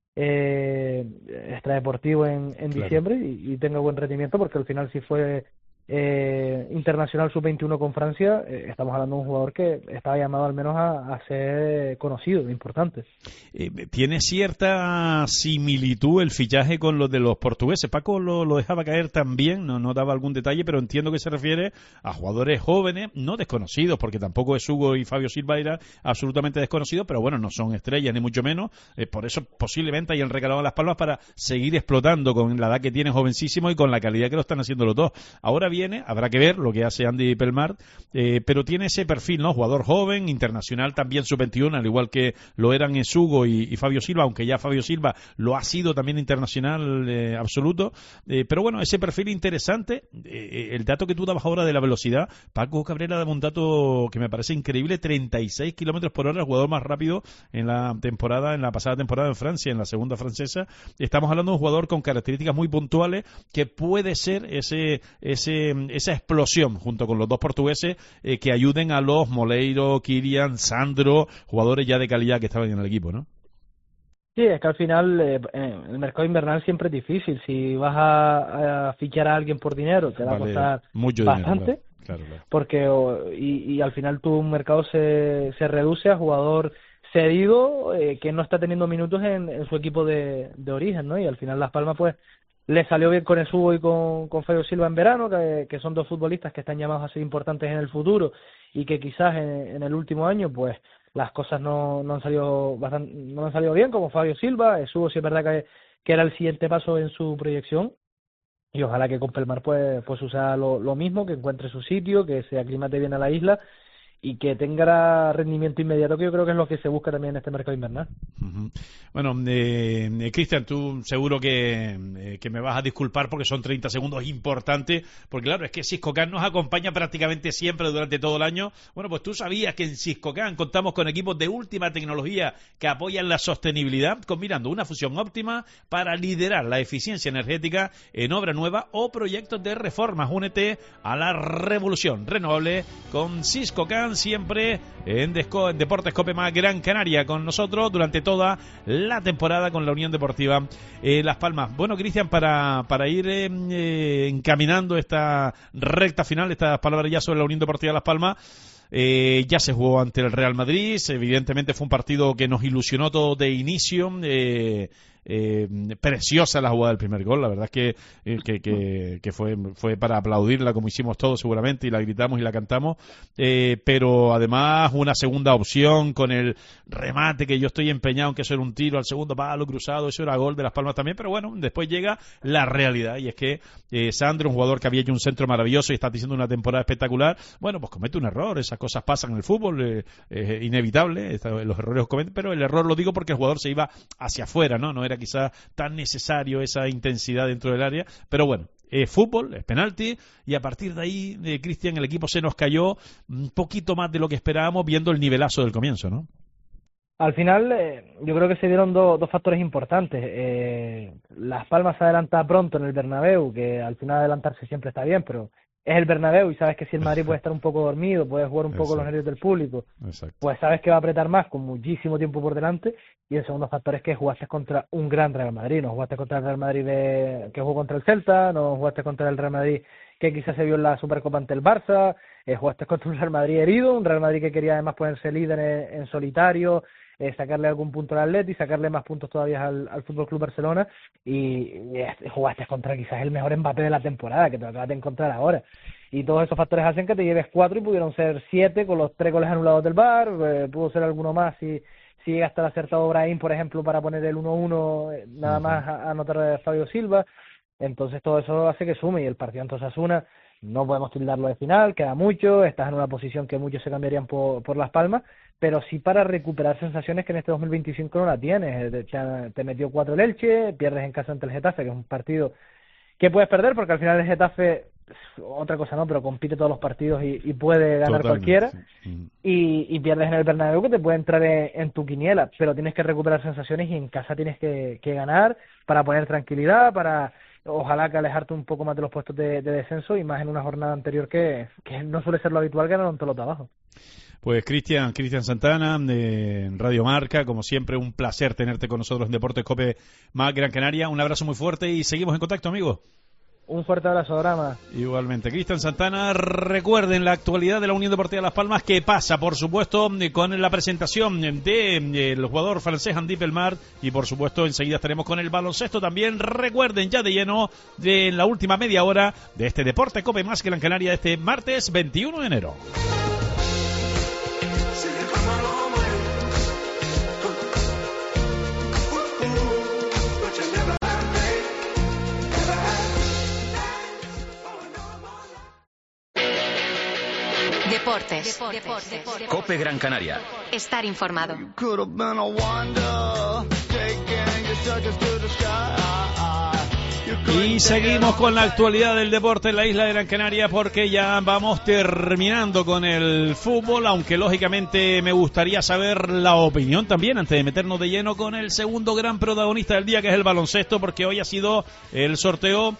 extradeportivo en diciembre, y tenga buen rendimiento, porque al final sí fue internacional sub-21 con Francia. Estamos hablando de un jugador que estaba llamado al menos a ser conocido, importante. Tiene cierta similitud el fichaje con los de los portugueses. Paco lo dejaba caer también, no daba algún detalle, pero entiendo que se refiere a jugadores jóvenes, no desconocidos, porque tampoco es Hugo y Fabio Silva era absolutamente desconocido, pero bueno, no son estrellas ni mucho menos. Por eso posiblemente hayan regalado Las Palmas para seguir explotando con la edad que tienen, jovencísimo, y con la calidad que lo están haciendo los dos. Ahora habrá que ver lo que hace Andy Pelmart, pero tiene ese perfil, ¿no? Jugador joven, internacional también sub-21, al igual que lo eran Hugo y Fabio Silva, aunque ya Fabio Silva lo ha sido también internacional absoluto, pero bueno, ese perfil interesante. El dato que tú dabas ahora de la velocidad, Paco Cabrera daba un dato que me parece increíble: 36 kilómetros por hora, el jugador más rápido en la pasada temporada en Francia, en la segunda francesa. Estamos hablando de un jugador con características muy puntuales que puede ser esa explosión junto con los dos portugueses que ayuden a los Moleiro, Kirian, Sandro, jugadores ya de calidad que estaban en el equipo, ¿no? Sí, es que al final el mercado invernal siempre es difícil. Si vas a fichar a alguien por dinero, te va a costar mucho bastante dinero, claro. Porque y al final tu mercado se reduce a jugador cedido que no está teniendo minutos en su equipo de origen, ¿no? Y al final Las Palmas pues le salió bien con Hugo y con Fabio Silva en verano, que son dos futbolistas que están llamados a ser importantes en el futuro, y que quizás en el último año pues las cosas no han salido bien, como Fabio Silva. Hugo sí es verdad que era el siguiente paso en su proyección, y ojalá que con Pelmar pues suceda lo mismo, que encuentre su sitio, que se aclimate bien a la isla y que tenga rendimiento inmediato, que yo creo que es lo que se busca también en este mercado invernal. Uh-huh. Bueno, Cristian, tú seguro que me vas a disculpar porque son 30 segundos importantes, porque claro, es que Siscocan nos acompaña prácticamente siempre durante todo el año. Bueno, pues tú sabías que en Siscocan contamos con equipos de última tecnología que apoyan la sostenibilidad, combinando una fusión óptima para liderar la eficiencia energética en obra nueva o proyectos de reformas. Únete a la revolución renovable con Siscocan, siempre en Deportes Cope Gran Canaria, con nosotros durante toda la temporada con la Unión Deportiva Las Palmas. Bueno, Cristian, para ir encaminando esta recta final, estas palabras ya sobre la Unión Deportiva Las Palmas. Ya se jugó ante el Real Madrid, evidentemente fue un partido que nos ilusionó todo de inicio. Preciosa la jugada del primer gol, la verdad es que fue para aplaudirla, como hicimos todos seguramente, y la gritamos y la cantamos, pero además una segunda opción con el remate, que yo estoy empeñado en que eso era un tiro al segundo palo cruzado, eso era gol de Las Palmas también, pero bueno, después llega la realidad, y es que Sandro, un jugador que había hecho un centro maravilloso y está diciendo una temporada espectacular, bueno, pues comete un error. Esas cosas pasan en el fútbol, es inevitable, los errores los cometen, pero el error lo digo porque el jugador se iba hacia afuera, no era quizás tan necesario esa intensidad dentro del área, pero bueno, fútbol, es penalti, y a partir de ahí, Cristian, el equipo se nos cayó un poquito más de lo que esperábamos, viendo el nivelazo del comienzo, ¿no? Al final, yo creo que se dieron dos factores importantes. Las Palmas se adelanta pronto en el Bernabéu, que al final adelantarse siempre está bien, pero es el Bernabéu y sabes que si el Madrid puede estar un poco dormido, puede jugar un poco los nervios del público, pues sabes que va a apretar más con muchísimo tiempo por delante. Y el segundo factor es que jugaste contra un gran Real Madrid, no jugaste contra el Real Madrid que jugó contra el Celta, no jugaste contra el Real Madrid que quizás se vio en la Supercopa ante el Barça, jugaste contra un Real Madrid herido, un Real Madrid que quería además ponerse líder en solitario, sacarle algún punto al Atleti, sacarle más puntos todavía al FC Barcelona, y jugaste contra quizás el mejor Mbappé de la temporada, que te acabas de encontrar ahora. Y todos esos factores hacen que te lleves 4 y pudieron ser 7 con los 3 goles anulados del VAR, pudo ser alguno más si llega hasta el acertado Brahim, por ejemplo, para poner el 1-1, nada más a anotar a Fabio Silva. Entonces todo eso hace que sume, y el partido ante Osasuna no podemos tildarlo de final, queda mucho, estás en una posición que muchos se cambiarían por Las Palmas, pero sí para recuperar sensaciones que en este 2025 no la tienes. Te metió 4 el Elche, pierdes en casa ante el Getafe, que es un partido que puedes perder, porque al final el Getafe, otra cosa no, pero compite todos los partidos y puede ganar cualquiera, y pierdes en el Bernabéu, que te puede entrar en tu quiniela, pero tienes que recuperar sensaciones, y en casa tienes que ganar para poner tranquilidad, para ojalá que alejarte un poco más de los puestos de descenso, y más en una jornada anterior que no suele ser lo habitual, que ganaron pelota abajo. Pues Cristian Santana, de Radio Marca, como siempre, un placer tenerte con nosotros en Deportes COPE más Gran Canaria. Un abrazo muy fuerte y seguimos en contacto, amigo. Un fuerte abrazo, Drama. Igualmente, Cristian Santana. Recuerden la actualidad de la Unión Deportiva Las Palmas, que pasa, por supuesto, con la presentación del jugador francés Andy Pelmar, y por supuesto enseguida estaremos con el baloncesto también. Recuerden, ya de lleno, de la última media hora de este Deporte COPE más Gran Canaria de este martes 21 de enero. Deportes. COPE Gran Canaria. Estar informado. Y seguimos con la actualidad del deporte en la isla de Gran Canaria, porque ya vamos terminando con el fútbol, aunque lógicamente me gustaría saber la opinión también, antes de meternos de lleno con el segundo gran protagonista del día, que es el baloncesto, porque hoy ha sido el sorteo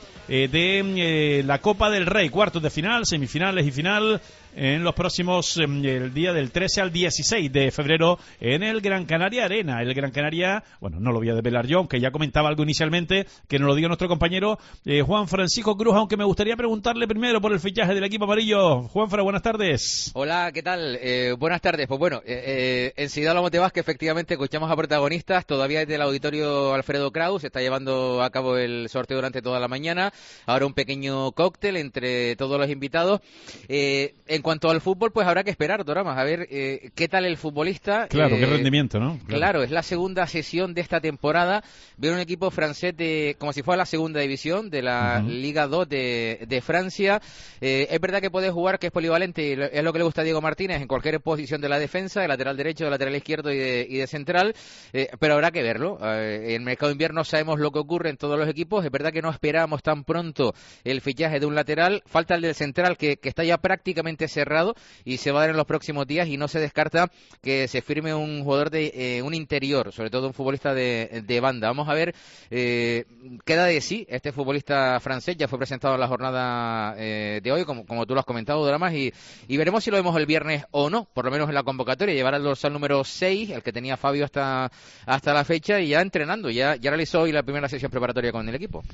de la Copa del Rey, cuartos de final, semifinales y final, en los próximos, el día del 13 al 16 de febrero en el Gran Canaria Arena. El Gran Canaria, bueno, no lo voy a desvelar yo, aunque ya comentaba algo inicialmente, que nos lo diga nuestro compañero Juan Francisco Cruz, aunque me gustaría preguntarle primero por el fichaje del equipo amarillo. Juanfra, buenas tardes. Hola, ¿qué tal? Buenas tardes. Pues bueno, enseguida hablamos de básquet, efectivamente, escuchamos a protagonistas, todavía desde el auditorio Alfredo Kraus, se está llevando a cabo el sorteo durante toda la mañana, ahora un pequeño cóctel entre todos los invitados. En cuanto al fútbol, pues habrá que esperar, Doramas, a ver qué tal el futbolista. Claro, qué rendimiento, ¿no? Claro, es la segunda sesión de esta temporada. Ver un equipo francés como si fuera la segunda división de la Liga 2 de Francia. Es verdad que puede jugar, que es polivalente, es lo que le gusta a Diego Martínez, en cualquier posición de la defensa, de lateral derecho, de lateral izquierdo y de central, pero habrá que verlo. En el mercado de invierno sabemos lo que ocurre en todos los equipos. Es verdad que no esperábamos tan pronto el fichaje de un lateral. Falta el del central, que está ya prácticamente cerrado y se va a dar en los próximos días, y no se descarta que se firme un jugador de un interior, sobre todo un futbolista de banda. Vamos a ver qué da de sí este futbolista francés. Ya fue presentado en la jornada de hoy, como tú lo has comentado, Dramas, y veremos si lo vemos el viernes o no, por lo menos en la convocatoria. Llevará el dorsal número 6, el que tenía Fabio hasta la fecha, y ya entrenando, ya realizó hoy la primera sesión preparatoria con el equipo.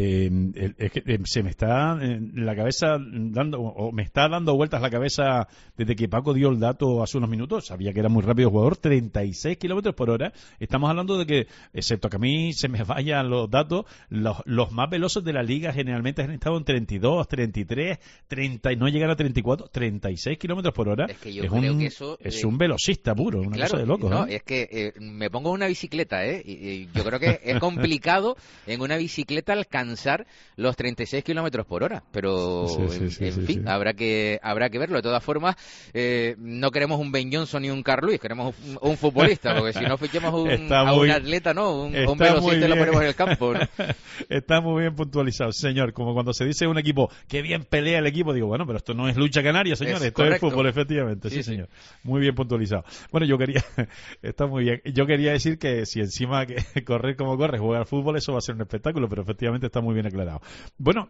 Es que se me está en la cabeza me está dando vueltas la cabeza desde que Paco dio el dato hace unos minutos. Sabía que era muy rápido el jugador, 36 kilómetros por hora. Estamos hablando de que, excepto que a mí se me vayan los datos, los más veloces de la liga generalmente han estado en 32, 33, 30, y no llegan a 34, 36 kilómetros por hora. Es que yo creo que eso es un velocista puro, una cosa de loco. No, es que me pongo en una bicicleta, y yo creo que es complicado en una bicicleta alcanzar los 36 kilómetros por hora, pero en fin, habrá que verlo. De todas formas, no queremos un Ben Johnson ni un Carl Lewis, queremos un futbolista, porque si no fichamos un atleta, ¿no? Un velocista, lo ponemos en el campo, ¿no? Está muy bien puntualizado, señor. Como cuando se dice un equipo, que bien pelea el equipo, digo, bueno, pero esto no es lucha canaria, señor, esto es fútbol, efectivamente. Sí, señor. Muy bien puntualizado. Bueno, está muy bien. Yo quería decir que si encima que correr como corre, jugar al fútbol, eso va a ser un espectáculo, pero efectivamente está muy bien aclarado. Bueno,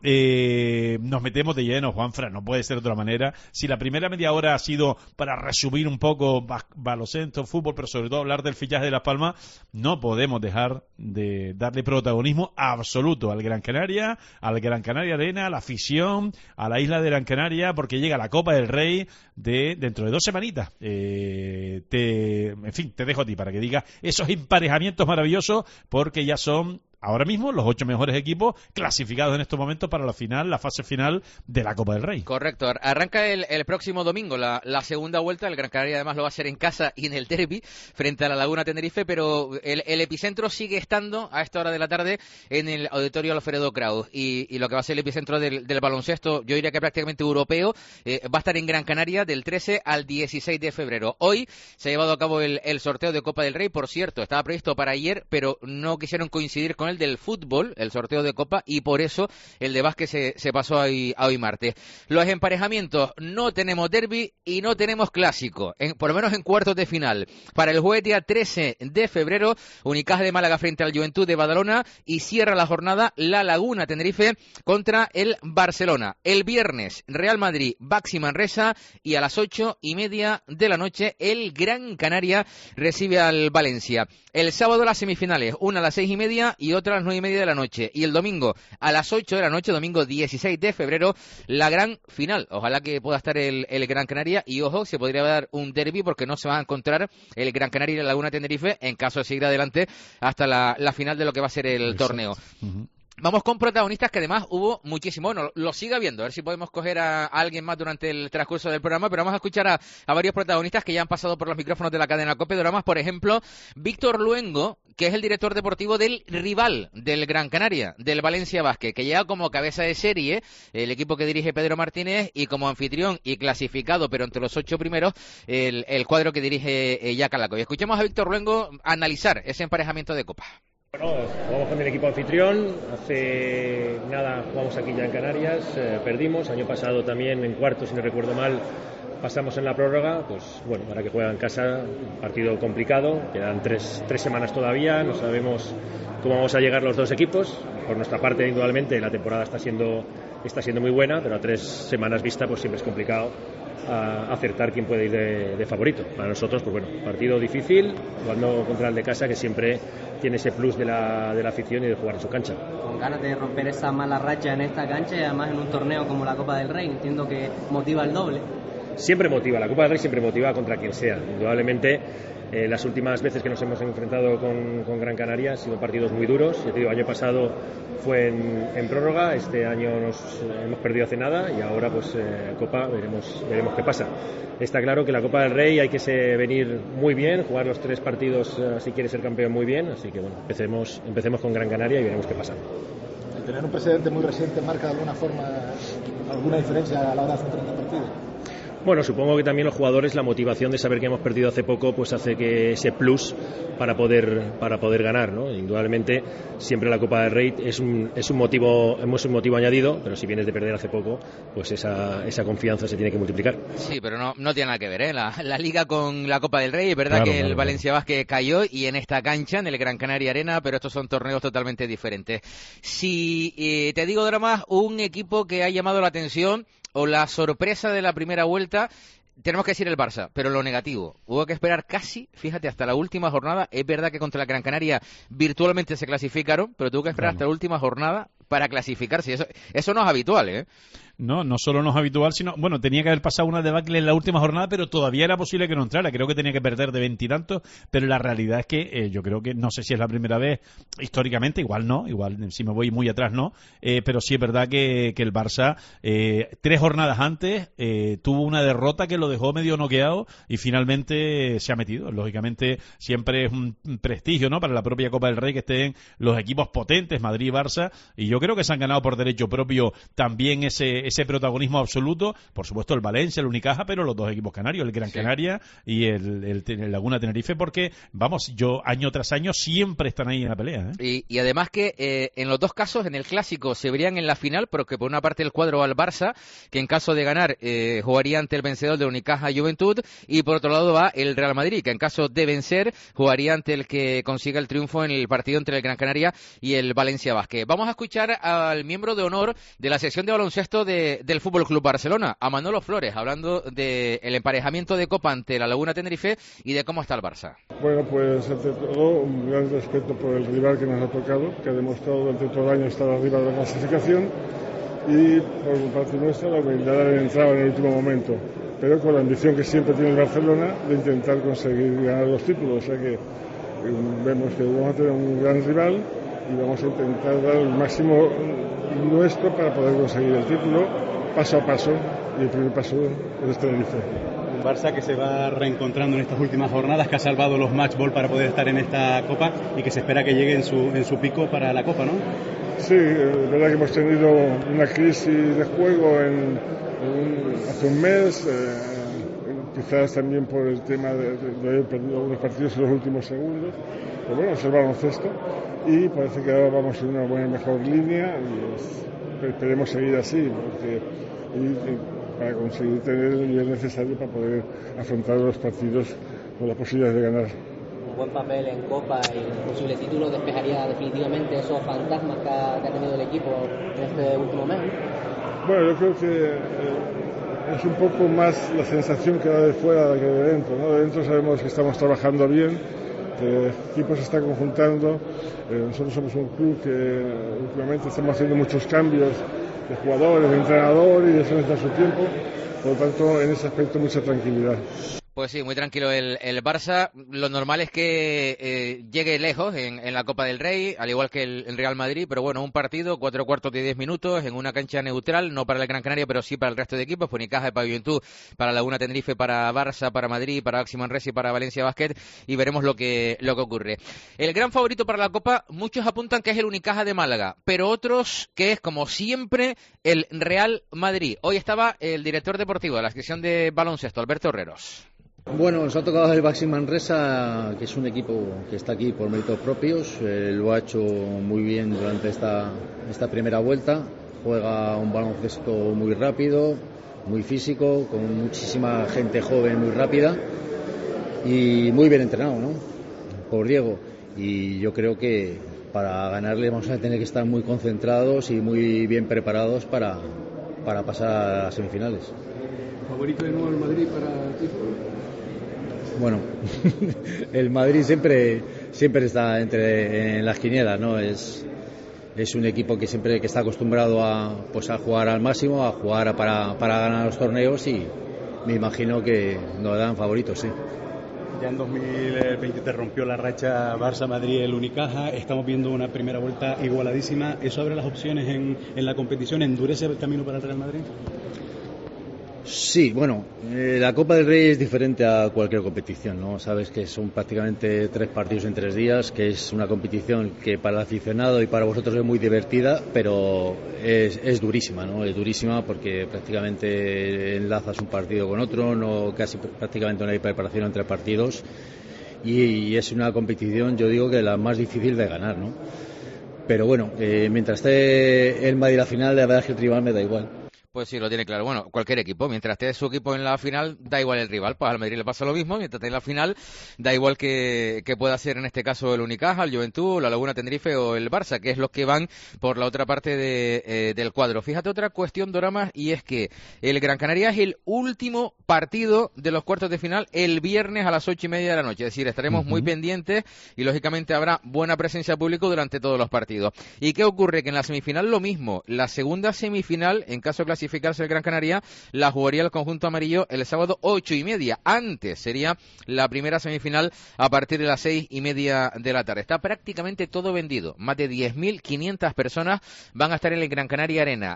nos metemos de lleno, Juanfran, no puede ser de otra manera. Si la primera media hora ha sido para resumir un poco baloncesto, fútbol, pero sobre todo hablar del fichaje de Las Palmas, no podemos dejar de darle protagonismo absoluto al Gran Canaria Arena, a la afición, a la isla de Gran Canaria, porque llega la Copa del Rey dentro de 2 semanitas. En fin, te dejo a ti para que digas esos emparejamientos maravillosos, porque ya son ahora mismo los 8 mejores equipos clasificados en estos momentos para la fase final de la Copa del Rey. Correcto. Arranca el próximo domingo la segunda vuelta. El Gran Canaria además lo va a hacer en casa y en el derbi frente a la Laguna Tenerife, pero el epicentro sigue estando a esta hora de la tarde en el auditorio Alfredo Kraus, y lo que va a ser el epicentro del baloncesto, yo diría que prácticamente europeo, va a estar en Gran Canaria del 13 al 16 de febrero. Hoy se ha llevado a cabo el sorteo de Copa del Rey. Por cierto, estaba previsto para ayer, pero no quisieron coincidir con el del fútbol, el sorteo de Copa, y por eso el de básquet se pasó a hoy martes. Los emparejamientos, no tenemos derbi y no tenemos clásico, por lo menos en cuartos de final. Para el jueves día 13 de febrero, Unicaja de Málaga frente al Juventud de Badalona, y cierra la jornada La Laguna Tenerife contra el Barcelona. El viernes, Real Madrid, Baxi Manresa, y a las 8:30 de la noche, el Gran Canaria recibe al Valencia. El sábado las semifinales, una a las 6:30 y otra a las 9:30 de la noche. Y el domingo a las 8 de la noche, domingo 16 de febrero, la gran final. Ojalá que pueda estar el Gran Canaria, y ojo, se podría dar un derbi porque no se va a encontrar el Gran Canaria y la Laguna Tenerife en caso de seguir adelante hasta la final de lo que va a ser el torneo. Vamos con protagonistas que además hubo muchísimo. Bueno, lo siga viendo, a ver si podemos coger a alguien más durante el transcurso del programa, pero vamos a escuchar a varios protagonistas que ya han pasado por los micrófonos de la cadena COPE de Dramas. Por ejemplo, Víctor Luengo, que es el director deportivo del rival del Gran Canaria, del Valencia Basket, que llega como cabeza de serie el equipo que dirige Pedro Martínez, y como anfitrión y clasificado, pero entre los 8 primeros, el cuadro que dirige Jack Alaco. Y escuchemos a Víctor Luengo analizar ese emparejamiento de Copa. Bueno, jugamos con el equipo anfitrión, hace nada jugamos aquí ya en Canarias, perdimos, año pasado también en cuartos, si no recuerdo mal, pasamos en la prórroga, pues bueno, para que juegue en casa, partido complicado, quedan tres semanas todavía, no sabemos cómo vamos a llegar los dos equipos. Por nuestra parte, indudablemente, la temporada está siendo muy buena, pero a 3 semanas vista pues siempre es complicado acertar quién puede ir de favorito. Para nosotros, pues bueno, partido difícil, jugando contra el de casa, que siempre tiene ese plus de la afición y de jugar en su cancha. Con ganas de romper esa mala racha en esta cancha, y además en un torneo como la Copa del Rey, entiendo que motiva el doble. Siempre motiva, la Copa del Rey siempre motiva contra quien sea. Indudablemente, las últimas veces que nos hemos enfrentado con Gran Canaria han sido partidos muy duros. Ya te digo, el año pasado fue en prórroga, este año nos hemos perdido hace nada, y ahora pues Copa veremos qué pasa. Está claro que la Copa del Rey hay que venir muy bien, jugar los 3 partidos si quiere ser campeón muy bien, así que bueno, empecemos con Gran Canaria y veremos qué pasa. El tener un precedente muy reciente marca de alguna forma alguna diferencia a la hora de afrontar este partido. Bueno, supongo que también los jugadores, la motivación de saber que hemos perdido hace poco, pues hace que ese plus para poder ganar, ¿no? Indudablemente, siempre la Copa del Rey es un motivo añadido, pero si vienes de perder hace poco, pues esa confianza se tiene que multiplicar. Sí, pero no tiene nada que ver, ¿eh? La Liga con la Copa del Rey, es verdad, claro, que el Valencia Basket cayó, y en esta cancha, en el Gran Canaria Arena, pero estos son torneos totalmente diferentes. Si te digo, Dramas, un equipo que ha llamado la atención, o la sorpresa de la primera vuelta, tenemos que decir el Barça, pero lo negativo, hubo que esperar casi, fíjate, hasta la última jornada. Es verdad que contra la Gran Canaria virtualmente se clasificaron, pero tuvo que esperar hasta la última jornada para clasificarse. Eso no es habitual, ¿eh? No solo no es habitual, sino, bueno, tenía que haber pasado una debacle en la última jornada, pero todavía era posible que no entrara. Creo que tenía que perder de 20 y tantos, pero la realidad es que yo creo que, no sé si es la primera vez históricamente, igual si me voy muy atrás no, pero sí es verdad que el Barça 3 jornadas antes tuvo una derrota que lo dejó medio noqueado, y finalmente se ha metido. Lógicamente siempre es un prestigio, ¿no?, para la propia Copa del Rey que estén los equipos potentes, Madrid y Barça, y yo creo que se han ganado por derecho propio también ese protagonismo absoluto. Por supuesto el Valencia, el Unicaja, pero los 2 equipos canarios, el Gran Canaria y el Laguna Tenerife, porque vamos, año tras año siempre están ahí en la pelea, ¿eh? Y además que en los 2 casos, en el clásico se verían en la final, porque por una parte el cuadro al Barça, que en caso de ganar jugaría ante el vencedor de Unicaja Juventud, y por otro lado va el Real Madrid, que en caso de vencer jugaría ante el que consiga el triunfo en el partido entre el Gran Canaria y el Valencia Basket. Vamos a escuchar al miembro de honor de la sección de baloncesto del Fútbol Club Barcelona, a Manolo Flores, hablando del emparejamiento de Copa ante la Laguna Tenerife y de cómo está el Barça. Bueno, pues ante todo un gran respeto por el rival que nos ha tocado, que ha demostrado durante todo el año estar arriba de la clasificación, y por parte nuestra la humildad de haber entrado en el último momento, pero con la ambición que siempre tiene el Barcelona de intentar conseguir ganar los títulos. O sea que vemos que vamos a tener un gran rival y vamos a intentar dar el máximo nuestro para poder conseguir el título paso a paso, y el primer paso es Tenerife. Un Barça que se va reencontrando en estas últimas jornadas, que ha salvado los match ball para poder estar en esta Copa y que se espera que llegue en su pico para la Copa, ¿no? Sí, es verdad que hemos tenido una crisis de juego hace un mes, quizás también por el tema de haber perdido algunos partidos en los últimos segundos, pero bueno, es el baloncesto. y parece que ahora vamos en una buena mejor línea y esperemos seguir así, porque para conseguir tener el nivel necesario para poder afrontar los partidos con las posibilidades de ganar. Un buen papel en Copa y un posible título despejaría definitivamente esos fantasmas que ha tenido el equipo en este último mes. Bueno, yo creo que es un poco más la sensación que da de fuera que de dentro, ¿no? De dentro sabemos que estamos trabajando bien, que el equipo se está conjuntando. Nosotros somos un club que últimamente estamos haciendo muchos cambios de jugadores, de entrenador, y eso necesita su tiempo. Por lo tanto, en ese aspecto, mucha tranquilidad. Pues sí, muy tranquilo el Barça. Lo normal es que llegue lejos en la Copa del Rey, al igual que el Real Madrid, pero bueno, un partido, 4 cuartos de 10 minutos, en una cancha neutral, no para el Gran Canaria, pero sí para el resto de equipos, por Unicaja, para Juventud, para Laguna Tenerife, para Barça, para Madrid, para Baxi Manresa y para Valencia Basket, y veremos lo que ocurre. El gran favorito para la Copa, muchos apuntan que es el Unicaja de Málaga, pero otros que es, como siempre, el Real Madrid. Hoy estaba el director deportivo de la sección de baloncesto, Alberto Herreros. Bueno, nos ha tocado el Baxi Manresa, que es un equipo que está aquí por méritos propios. Lo ha hecho muy bien durante esta primera vuelta. Juega un baloncesto muy rápido, muy físico, con muchísima gente joven muy rápida y muy bien entrenado, ¿no? Por Diego. Y yo creo que para ganarle vamos a tener que estar muy concentrados y muy bien preparados para pasar a las semifinales. ¿Favorito de nuevo el Madrid para ti? Bueno, el Madrid siempre está en las quinielas, ¿no? Es un equipo que está acostumbrado a jugar al máximo, a jugar para ganar los torneos, y me imagino que nos dan favoritos, sí. Ya en 2023 rompió la racha Barça-Madrid el Unicaja. Estamos viendo una primera vuelta igualadísima. ¿Eso abre las opciones en la competición? ¿Endurece el camino para el Real Madrid? Sí, bueno, la Copa del Rey es diferente a cualquier competición, ¿no? Sabes que son prácticamente 3 partidos en 3 días, que es una competición que para el aficionado y para vosotros es muy divertida, pero es durísima, ¿no? Es durísima porque prácticamente enlazas un partido con otro, prácticamente no hay preparación entre partidos, y es una competición, yo digo, que la más difícil de ganar, ¿no? Pero bueno, mientras esté el Madrid a la final, la verdad es que el rival me da igual. Pues sí, lo tiene claro. Bueno, cualquier equipo, mientras esté su equipo en la final, da igual el rival. Pues al Madrid le pasa lo mismo, mientras esté en la final, da igual que pueda ser en este caso el Unicaja, el Juventud, la Laguna Tenerife o el Barça, que es los que van por la otra parte del cuadro. Fíjate otra cuestión, Doramas, y es que el Gran Canaria es el último partido de los cuartos de final el viernes a las 8:30 de la noche. Es decir, estaremos muy pendientes y lógicamente habrá buena presencia de público durante todos los partidos. ¿Y qué ocurre? Que en la semifinal lo mismo. La segunda semifinal, en caso de clasificarse el Gran Canaria, la jugaría el conjunto amarillo el sábado 8:30. Antes sería la primera semifinal a partir de las 6:30 de la tarde. Está prácticamente todo vendido. Más de 10.500 personas van a estar en el Gran Canaria Arena.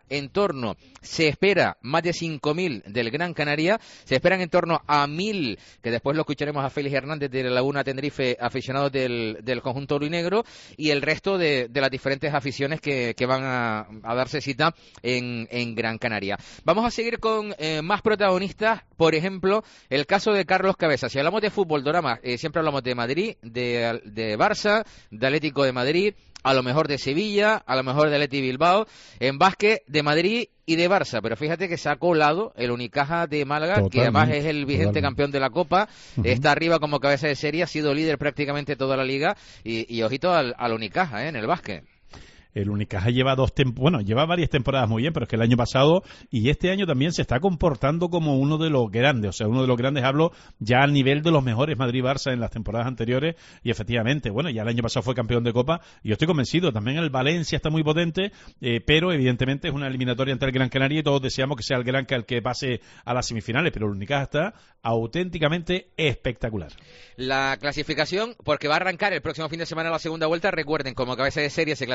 Se espera más de 5.000 del Gran Canaria. Se esperan en torno a 1.000, que después lo escucharemos a Félix Hernández de la Laguna Tenerife, aficionados del conjunto aurinegro, y el resto de las diferentes aficiones que van a darse cita en Gran Canaria. Vamos a seguir con más protagonistas, por ejemplo, el caso de Carlos Cabeza. Si hablamos de fútbol, Dorama, siempre hablamos de Madrid, de Barça, de Atlético de Madrid, a lo mejor de Sevilla, a lo mejor de Athletic Bilbao, en básquet de Madrid y de Barça, pero fíjate que se ha colado el Unicaja de Málaga, que además es el vigente campeón de la Copa, está arriba como cabeza de serie, ha sido líder prácticamente toda la liga, y ojito al Unicaja en el básquet. El Unicaja lleva lleva varias temporadas muy bien, pero es que el año pasado y este año también se está comportando como uno de los grandes. O sea, uno de los grandes, hablo ya al nivel de los mejores Madrid-Barça en las temporadas anteriores. Y efectivamente, ya el año pasado fue campeón de Copa. Y yo estoy convencido, también el Valencia está muy potente, pero evidentemente es una eliminatoria ante el Gran Canaria y todos deseamos que sea el Granca el que pase a las semifinales. Pero el Unicaja está auténticamente espectacular. La clasificación, porque va a arrancar el próximo fin de semana la segunda vuelta. Recuerden, como cabeza de serie se clasificó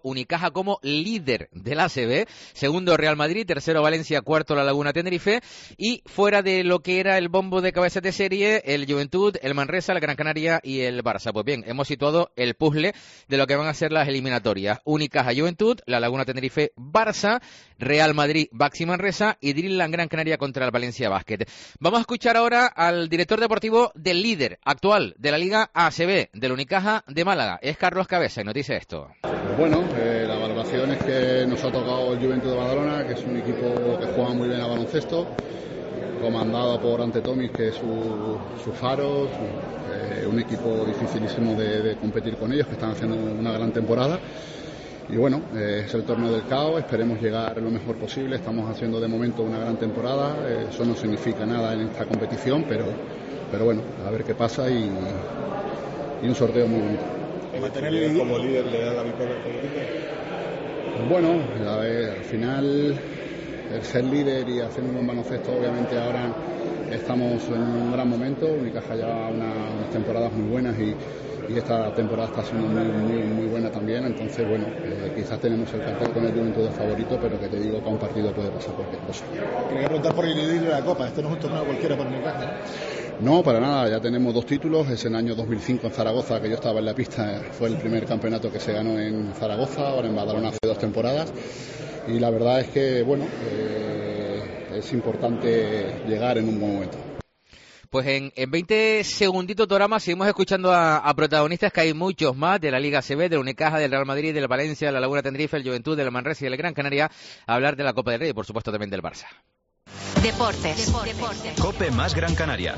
Unicaja como líder del ACB, segundo Real Madrid, tercero Valencia, cuarto La Laguna Tenerife, y fuera de lo que era el bombo de cabezas de serie, el Juventud, el Manresa, el Gran Canaria y el Barça. Pues bien, hemos situado el puzzle de lo que van a ser las eliminatorias. Unicaja, Juventud, La Laguna Tenerife, Barça, Real Madrid, Baxi Manresa y Dreamland Gran Canaria contra el Valencia Basket. Vamos a escuchar ahora al director deportivo del líder actual de la Liga ACB, del Unicaja de Málaga. Es Carlos Cabeza y nos dice esto. Bueno, la valoración es que nos ha tocado el Juventud de Badalona, que es un equipo que juega muy bien a baloncesto, comandado por Ante Tomis, que es su faro, un equipo dificilísimo de competir con ellos, que están haciendo una gran temporada. Y bueno, es el torneo del caos, esperemos llegar lo mejor posible, estamos haciendo de momento una gran temporada, eso no significa nada en esta competición, pero bueno, a ver qué pasa y un sorteo muy bonito. ¿Mantener como líder le da la victoria al equipo? Bueno, al final el ser líder y hacer un buen baloncesto, obviamente ahora estamos en un gran momento. Unicaja lleva unas temporadas muy buenas y esta temporada está siendo muy buena también. Entonces, bueno, quizás tenemos el cartel con el Juventud de favorito, pero que te digo que a un partido puede pasar cualquier cosa. Quería preguntar por el líder de la Copa. Este no es un torneo cualquiera para Unicaja, ¿no? No, para nada. Ya tenemos 2 títulos. Es en el año 2005 en Zaragoza, que yo estaba en la pista. Fue el primer campeonato que se ganó en Zaragoza. Ahora en Badalona hace 2 temporadas. Y la verdad es que, bueno, es importante llegar en un buen momento. Pues en 20 segunditos, Torama, seguimos escuchando a protagonistas, que hay muchos más de la Liga ACB, del Unicaja, del Real Madrid, del Valencia, de la Laguna Tenerife, el Juventud, del Manresa y del Gran Canaria, a hablar de la Copa del Rey y, por supuesto, también del Barça. Deportes. Cope más Gran Canaria.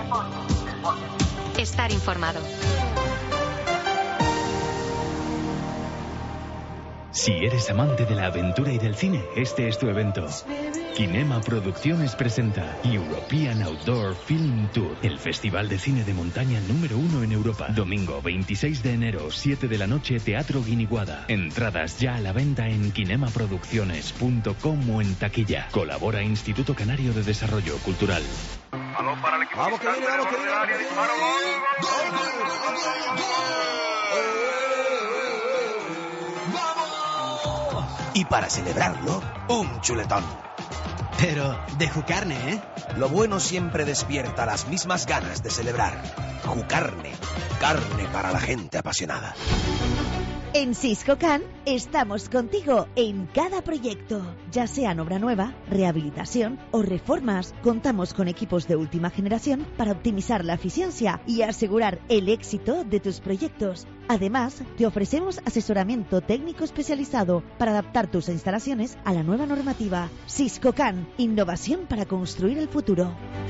Estar informado. Si eres amante de la aventura y del cine, este es tu evento. Kinema Producciones presenta European Outdoor Film Tour, el festival de cine de montaña número 1 en Europa. Domingo 26 de enero, 7 de la noche, Teatro Guiniguada. Entradas ya a la venta en kinemaproducciones.com o en taquilla. Colabora Instituto Canario de Desarrollo Cultural. Vamos para el equipo. Vamos que viene, vamos que viene. Y para celebrarlo, un chuletón. Pero de Jucarne, ¿eh? Lo bueno siempre despierta las mismas ganas de celebrar. Jucarne, carne para la gente apasionada. En Siscocan estamos contigo en cada proyecto, ya sean obra nueva, rehabilitación o reformas. Contamos con equipos de última generación para optimizar la eficiencia y asegurar el éxito de tus proyectos. Además, te ofrecemos asesoramiento técnico especializado para adaptar tus instalaciones a la nueva normativa. Siscocan, innovación para construir el futuro.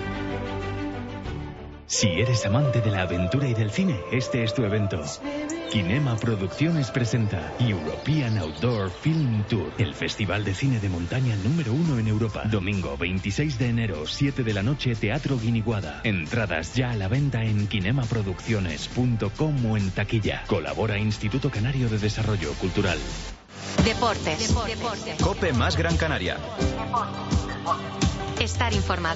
Si eres amante de la aventura y del cine, este es tu evento. Kinema Producciones presenta European Outdoor Film Tour, el festival de cine de montaña número 1 en Europa. Domingo 26 de enero, 7 de la noche, Teatro Guiniguada. Entradas ya a la venta en kinemaproducciones.com o en taquilla. Colabora Instituto Canario de Desarrollo Cultural. Deportes. Cope más Gran Canaria. Estar informado.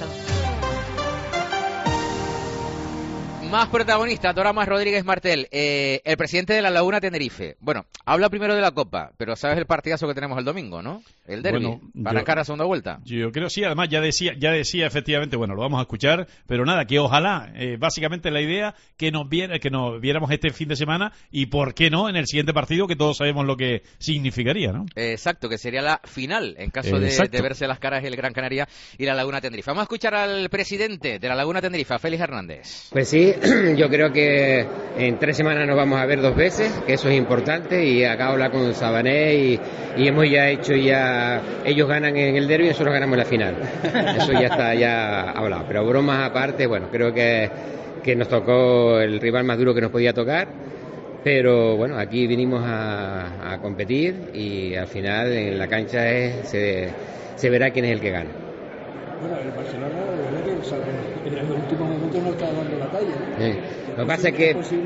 Más protagonistas, Doramas Rodríguez Martel, el presidente de la Laguna Tenerife. Bueno, habla primero de la Copa, pero sabes el partidazo que tenemos el domingo, ¿no? El derbi, bueno, para arrancar la segunda vuelta. Yo creo sí, además ya decía efectivamente, bueno, lo vamos a escuchar, pero nada, que ojalá, básicamente la idea que nos viéramos este fin de semana y por qué no en el siguiente partido, que todos sabemos lo que significaría, ¿no? Exacto, que sería la final en caso de verse las caras el Gran Canaria y la Laguna Tenerife. Vamos a escuchar al presidente de la Laguna Tenerife, a Félix Hernández. Pues sí, yo creo que en 3 semanas nos vamos a ver 2 veces, que eso es importante, y acá habla con Sabané y hemos ya hecho ellos ganan en el derbi y nosotros ganamos en la final. Eso ya está ya hablado, pero bromas aparte, bueno, creo que nos tocó el rival más duro que nos podía tocar, pero bueno, aquí vinimos a competir y al final en la cancha se verá quién es el que gana. Bueno, el Barcelona en el último momento no está dando la talla, ¿no? Sí. Lo que pasa es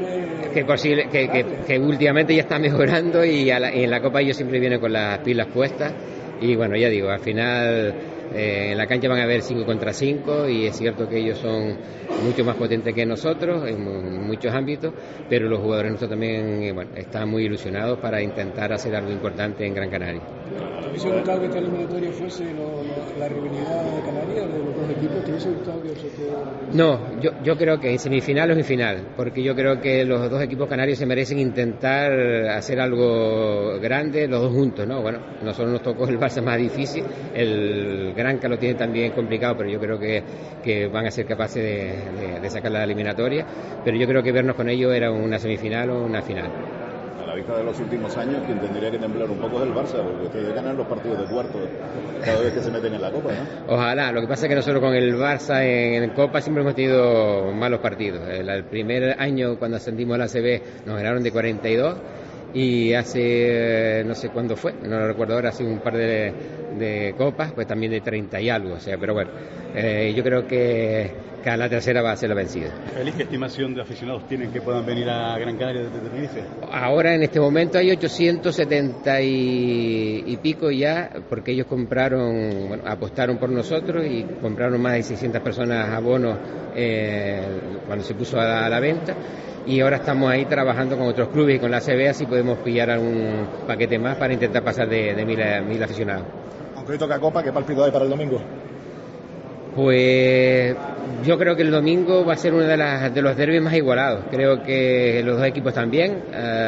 que últimamente ya está mejorando y en la Copa ellos siempre vienen con las pilas puestas y bueno, ya digo, al final En la cancha van a haber 5 contra 5 y es cierto que ellos son mucho más potentes que nosotros en muchos ámbitos, pero los jugadores nuestros también están muy ilusionados para intentar hacer algo importante en Gran Canaria. ¿Te hubiese gustado que esta eliminatoria fuese la rivalidad de Canarias, de los dos equipos? ¿Te hubiese gustado que No, yo creo que en semifinal o en final, porque yo creo que los dos equipos canarios se merecen intentar hacer algo grande los dos juntos, ¿no? Bueno, nosotros nos tocó el Barça más difícil, el Granca lo tiene también complicado, pero yo creo que van a ser capaces de sacar la eliminatoria, pero yo creo que vernos con ellos era una semifinal o una final. A la vista de los últimos años, quien tendría que temblar un poco es el Barça, porque ustedes ganan los partidos de cuarto cada vez que se meten en la Copa, ¿no? Ojalá, lo que pasa es que nosotros con el Barça en Copa siempre hemos tenido malos partidos. El primer año cuando ascendimos a la ACB nos ganaron de 42 y hace, no sé cuándo fue, no lo recuerdo ahora, hace un par de copas, pues también de 30 y algo, o sea, pero bueno, yo creo que a la tercera va a ser la vencida. Feliz, ¿qué estimación de aficionados tienen que puedan venir a Gran Canaria desde Tenerife? Ahora en este momento hay 870 y pico ya, porque ellos compraron, apostaron por nosotros y compraron más de 600 personas abonos cuando se puso a la venta. Y ahora estamos ahí trabajando con otros clubes y con la ACB, así podemos pillar algún paquete más para intentar pasar de 1000 aficionados. Aunque hoy toca Copa, ¿qué partido hay para el domingo? Pues yo creo que el domingo va a ser uno de los derbis más igualados. Creo que los dos equipos también.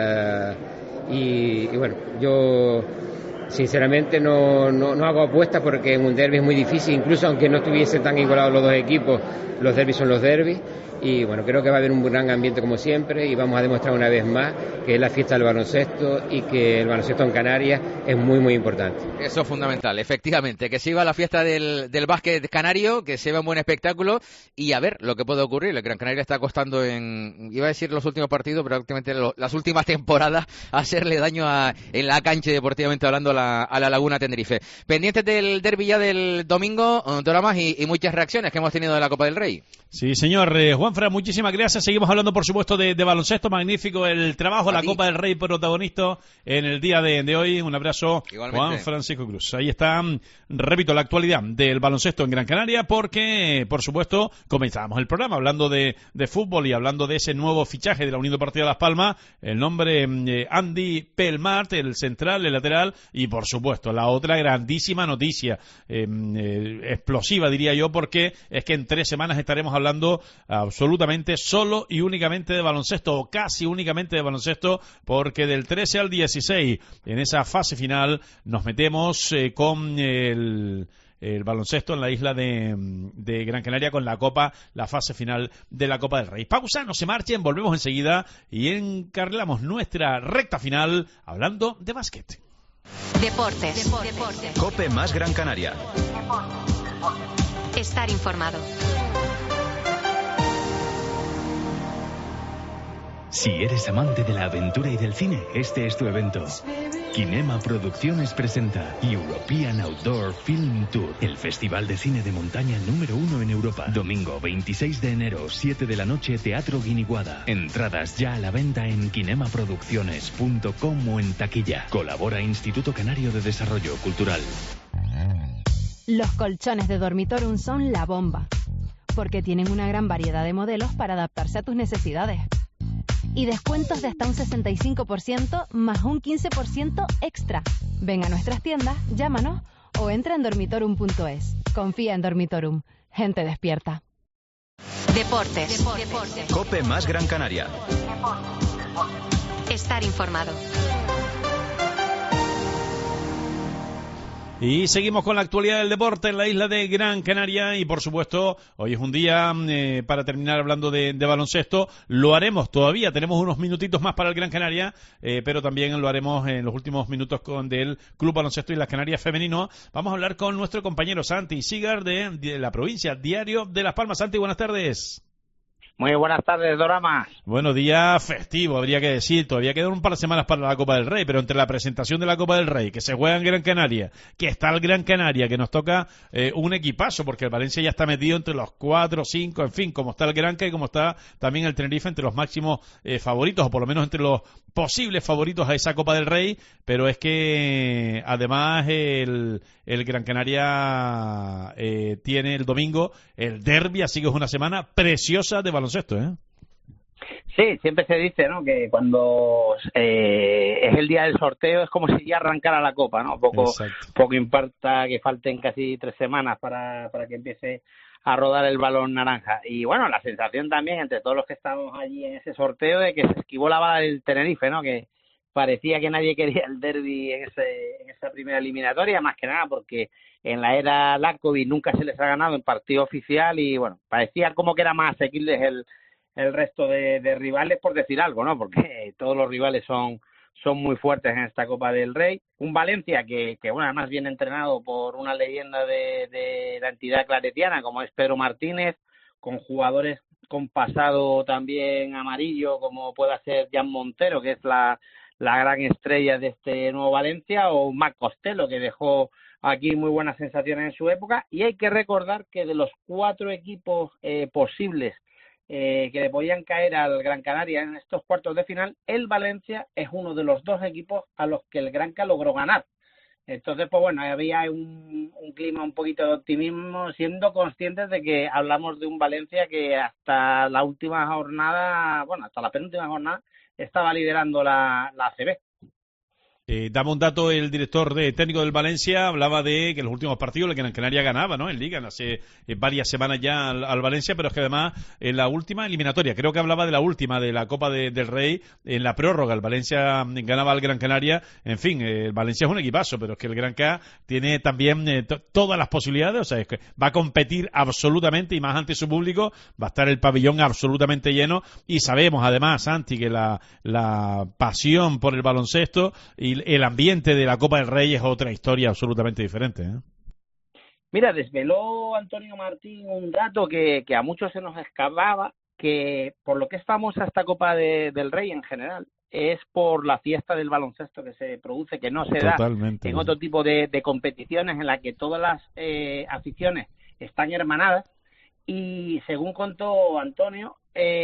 Y bueno, yo sinceramente no hago apuestas porque en un derbi es muy difícil, incluso aunque no estuviesen tan igualados los dos equipos, los derbis son los derbis. Y bueno, creo que va a haber un gran ambiente como siempre y vamos a demostrar una vez más que es la fiesta del baloncesto y que el baloncesto en Canarias es muy muy importante. Eso es fundamental, efectivamente, que se iba a la fiesta del básquet canario, que se vea un buen espectáculo y a ver lo que puede ocurrir. El Gran Canaria está costando iba a decir los últimos partidos, pero prácticamente las últimas temporadas, hacerle daño en la cancha, deportivamente hablando, a la Laguna Tenerife. Pendientes del derbi ya del domingo, dramas y muchas reacciones que hemos tenido de la Copa del Rey. Sí, señor. Juanfran, muchísimas gracias. Seguimos hablando, por supuesto, de baloncesto. Magnífico el trabajo, la Copa del Rey protagonista en el día de hoy. Un abrazo, igualmente. Juan Francisco Cruz. Ahí está, repito, la actualidad del baloncesto en Gran Canaria, porque, por supuesto, comenzábamos el programa hablando de fútbol y hablando de ese nuevo fichaje de la Unión Deportiva Las Palmas. El nombre Andy Pelmart, el central, el lateral, y, por supuesto, la otra grandísima noticia, explosiva, diría yo, porque es que en 3 semanas estaremos hablando absolutamente solo y únicamente de baloncesto, o casi únicamente de baloncesto, porque del 13 al 16 en esa fase final nos metemos con el baloncesto en la isla de Gran Canaria con la Copa, la fase final de la Copa del Rey. Pausa, no se marchen, volvemos enseguida y encarrilamos nuestra recta final hablando de básquet. Deportes. COPE más Gran Canaria. Estar informado. Si eres amante de la aventura y del cine, este es tu evento. Kinema Producciones presenta European Outdoor Film Tour, el festival de cine de montaña número 1 en Europa. Domingo 26 de enero, 7 de la noche, Teatro Guiniguada. Entradas ya a la venta en kinemaproducciones.com o en taquilla. Colabora Instituto Canario de Desarrollo Cultural. Los colchones de Dormitorum son la bomba, porque tienen una gran variedad de modelos para adaptarse a tus necesidades. Y descuentos de hasta un 65% más un 15% extra. Ven a nuestras tiendas, llámanos o entra en dormitorum.es. Confía en Dormitorum. Gente despierta. Deportes. COPE más Gran Canaria. Estar informado. Y seguimos con la actualidad del deporte en la isla de Gran Canaria y, por supuesto, hoy es un día para terminar hablando de baloncesto. Lo haremos todavía, tenemos unos minutitos más para el Gran Canaria, pero también lo haremos en los últimos minutos del Club Baloncesto y las Canarias Femenino. Vamos a hablar con nuestro compañero Santi Sigar de la provincia Diario de Las Palmas. Santi, buenas tardes. Muy buenas tardes, Dorama. Buenos días, festivo, habría que decir. Todavía quedan un par de semanas para la Copa del Rey, pero entre la presentación de la Copa del Rey, que se juega en Gran Canaria, que está el Gran Canaria, que nos toca un equipazo, porque el Valencia ya está metido entre los 4, 5, en fin, como está el Granca y como está también el Tenerife entre los máximos favoritos, o por lo menos entre los posibles favoritos a esa Copa del Rey, pero es que además el Gran Canaria tiene el domingo el derbi, así que es una semana preciosa de baloncesto, ¿eh? Sí, siempre se dice, ¿no?, que cuando es el día del sorteo es como si ya arrancara la Copa, ¿no? Poco importa que falten casi 3 semanas para que empiece a rodar el balón naranja. Y bueno, la sensación también entre todos los que estamos allí en ese sorteo de que se esquivó la bala del Tenerife, ¿no?, que parecía que nadie quería el derbi en esa primera eliminatoria, más que nada porque en la era Lakovic nunca se les ha ganado en partido oficial y bueno, parecía como que era más asequibles el resto de rivales, por decir algo, ¿no?, porque todos los rivales son muy fuertes en esta Copa del Rey. Un Valencia que bueno, además viene entrenado por una leyenda de la entidad claretiana como es Pedro Martínez, con jugadores con pasado también amarillo como pueda ser Jan Montero, que es la gran estrella de este nuevo Valencia, o Marc Costello, que dejó aquí muy buenas sensaciones en su época. Y hay que recordar que de los 4 equipos posibles que le podían caer al Gran Canaria en estos cuartos de final, el Valencia es uno de los 2 equipos a los que el Granca logró ganar. Entonces, pues bueno, había un clima un poquito de optimismo, siendo conscientes de que hablamos de un Valencia que hasta la última jornada, bueno, hasta la penúltima jornada, estaba liderando la ACB. Dame un dato, el director técnico del Valencia hablaba de que en los últimos partidos el Gran Canaria ganaba, ¿no?, en Liga, hace varias semanas ya al Valencia, pero es que además en la última eliminatoria, creo que hablaba de la última, de la Copa del Rey, en la prórroga el Valencia ganaba al Gran Canaria. En fin, el Valencia es un equipazo, pero es que el Gran K tiene también todas las posibilidades, o sea, es que va a competir absolutamente, y más ante su público, va a estar el pabellón absolutamente lleno, y sabemos además, Santi, que la pasión por el baloncesto y el ambiente de la Copa del Rey es otra historia absolutamente diferente, ¿eh? Mira, desveló Antonio Martín un dato que a muchos se nos escapaba, que por lo que es famosa esta Copa del Rey en general es por la fiesta del baloncesto que se produce, que no se Totalmente, da en otro tipo de competiciones en la que todas las aficiones están hermanadas. Y según contó Antonio,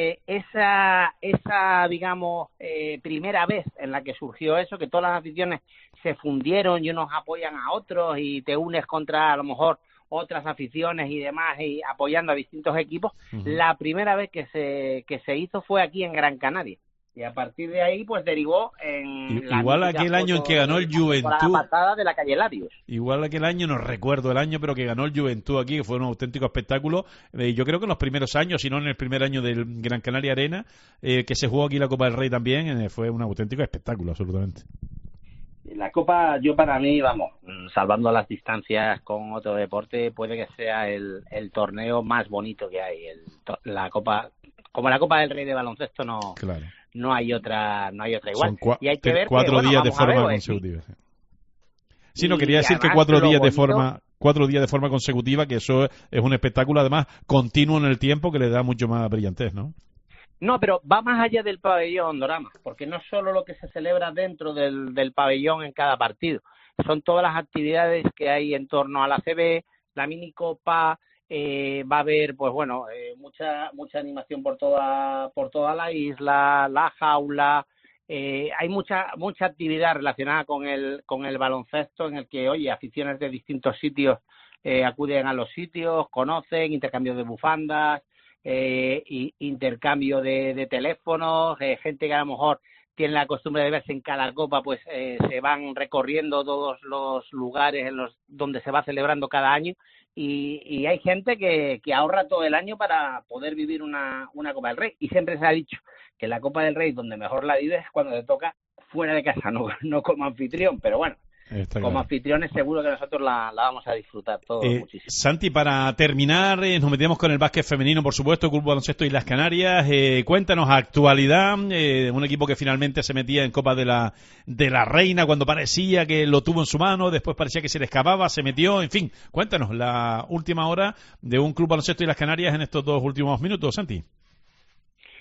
esa digamos primera vez en la que surgió eso, que todas las aficiones se fundieron y unos apoyan a otros y te unes contra a lo mejor otras aficiones y demás, y apoyando a distintos equipos, la primera vez que se hizo fue aquí en Gran Canaria. Y a partir de ahí, pues derivó en... Igual aquel año en que ganó el Juventud... pasada de la calle Larios. Igual aquel año, no recuerdo el año, pero que ganó el Juventud aquí, que fue un auténtico espectáculo. Yo creo que en los primeros años, si no en el primer año del Gran Canaria Arena, que se jugó aquí la Copa del Rey también, fue un auténtico espectáculo, absolutamente. La Copa, yo para mí, vamos, salvando las distancias con otro deporte, puede que sea el torneo más bonito que hay. La Copa, como la Copa del Rey de baloncesto, no... Claro. No hay otra igual. Son y hay que ver 4 días de forma consecutiva. Sí, no quería decir que 4 días de forma 4 días de forma consecutiva, que eso es un espectáculo además continuo en el tiempo que le da mucho más brillantez, ¿no? No, pero va más allá del pabellón, Dorama, porque no es solo lo que se celebra dentro del pabellón en cada partido, son todas las actividades que hay en torno a la ACB, la minicopa. Va a haber, pues bueno, mucha animación por toda la isla, la jaula. Hay mucha actividad relacionada con el baloncesto, en el que, oye, aficiones de distintos sitios acuden a los sitios, conocen, intercambio de bufandas, intercambio de teléfonos, gente que a lo mejor tiene la costumbre de verse en cada copa, pues se van recorriendo todos los lugares donde se va celebrando cada año. Y hay gente que ahorra todo el año para poder vivir una Copa del Rey. Y siempre se ha dicho que la Copa del Rey donde mejor la vives es cuando te toca fuera de casa, no como anfitrión. Pero bueno, como anfitriones seguro que nosotros la vamos a disfrutar todos muchísimo. Santi, para terminar, nos metemos con el básquet femenino, por supuesto, Club Baloncesto Islas Canarias. Cuéntanos, actualidad, un equipo que finalmente se metía en Copa de la Reina cuando parecía que lo tuvo en su mano, después parecía que se le escapaba, se metió, en fin. Cuéntanos la última hora de un Club Baloncesto Islas Canarias en estos 2 últimos minutos, Santi.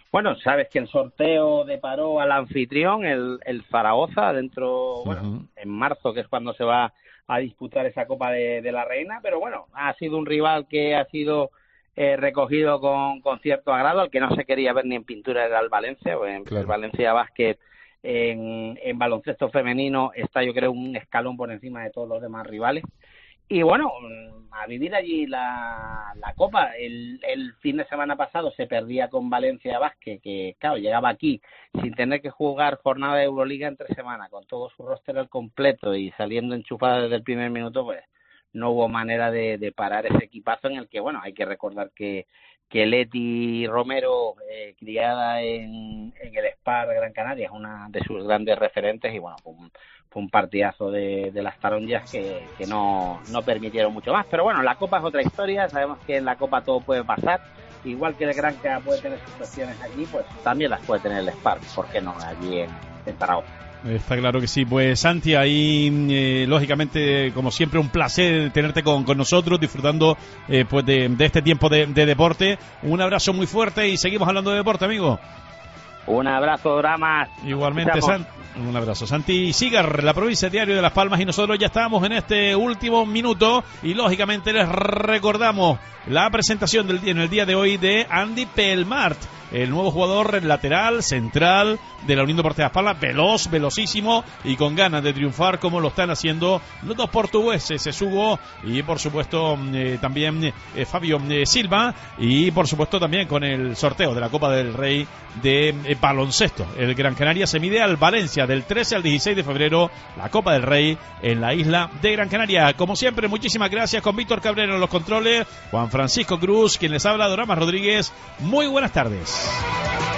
Bueno, sabes que el sorteo deparó al anfitrión, el Zaragoza, dentro, en marzo, que es cuando se va a disputar esa Copa de la Reina, pero bueno, ha sido un rival que ha sido recogido con cierto agrado. Al que no se quería ver ni en pintura era el Valencia, o el Valencia Basket en baloncesto femenino está, yo creo, un escalón por encima de todos los demás rivales. Y bueno, a vivir allí la Copa. El fin de semana pasado se perdía con Valencia Basket, que claro, llegaba aquí sin tener que jugar jornada de Euroliga entre semana, con todo su roster al completo y saliendo enchufada desde el primer minuto, pues no hubo manera de parar ese equipazo, en el que, bueno, hay que recordar que Leti Romero, criada en el Spar Gran Canaria, es una de sus grandes referentes, y bueno, fue un partidazo de las taronjas que no permitieron mucho más. Pero bueno, la Copa es otra historia, sabemos que en la Copa todo puede pasar, igual que el Granca puede tener situaciones allí, pues también las puede tener el Spar, ¿por qué no allí en Zaragoza? Está claro que sí. Pues Santi, ahí lógicamente, como siempre, un placer tenerte con nosotros, disfrutando pues de este tiempo de deporte. Un abrazo muy fuerte y seguimos hablando de deporte, amigo. Un abrazo, Dramas. Igualmente, un abrazo. Santi Sigar, La Provincia, Diario de Las Palmas, y nosotros ya estamos en este último minuto y lógicamente les recordamos la presentación en el día de hoy de Andy Pelmart, el nuevo jugador lateral central de la Unión Deportiva Las Palmas, velocísimo y con ganas de triunfar, como lo están haciendo los dos portugueses, Hugo y por supuesto también Fabio Silva, y por supuesto también con el sorteo de la Copa del Rey de baloncesto. El Gran Canaria se mide al Valencia del 13 al 16 de febrero, la Copa del Rey en la isla de Gran Canaria. Como siempre, muchísimas gracias, con Víctor Cabrero en los controles, Juan Francisco Cruz, quien les habla, Doramas Rodríguez. Muy buenas tardes.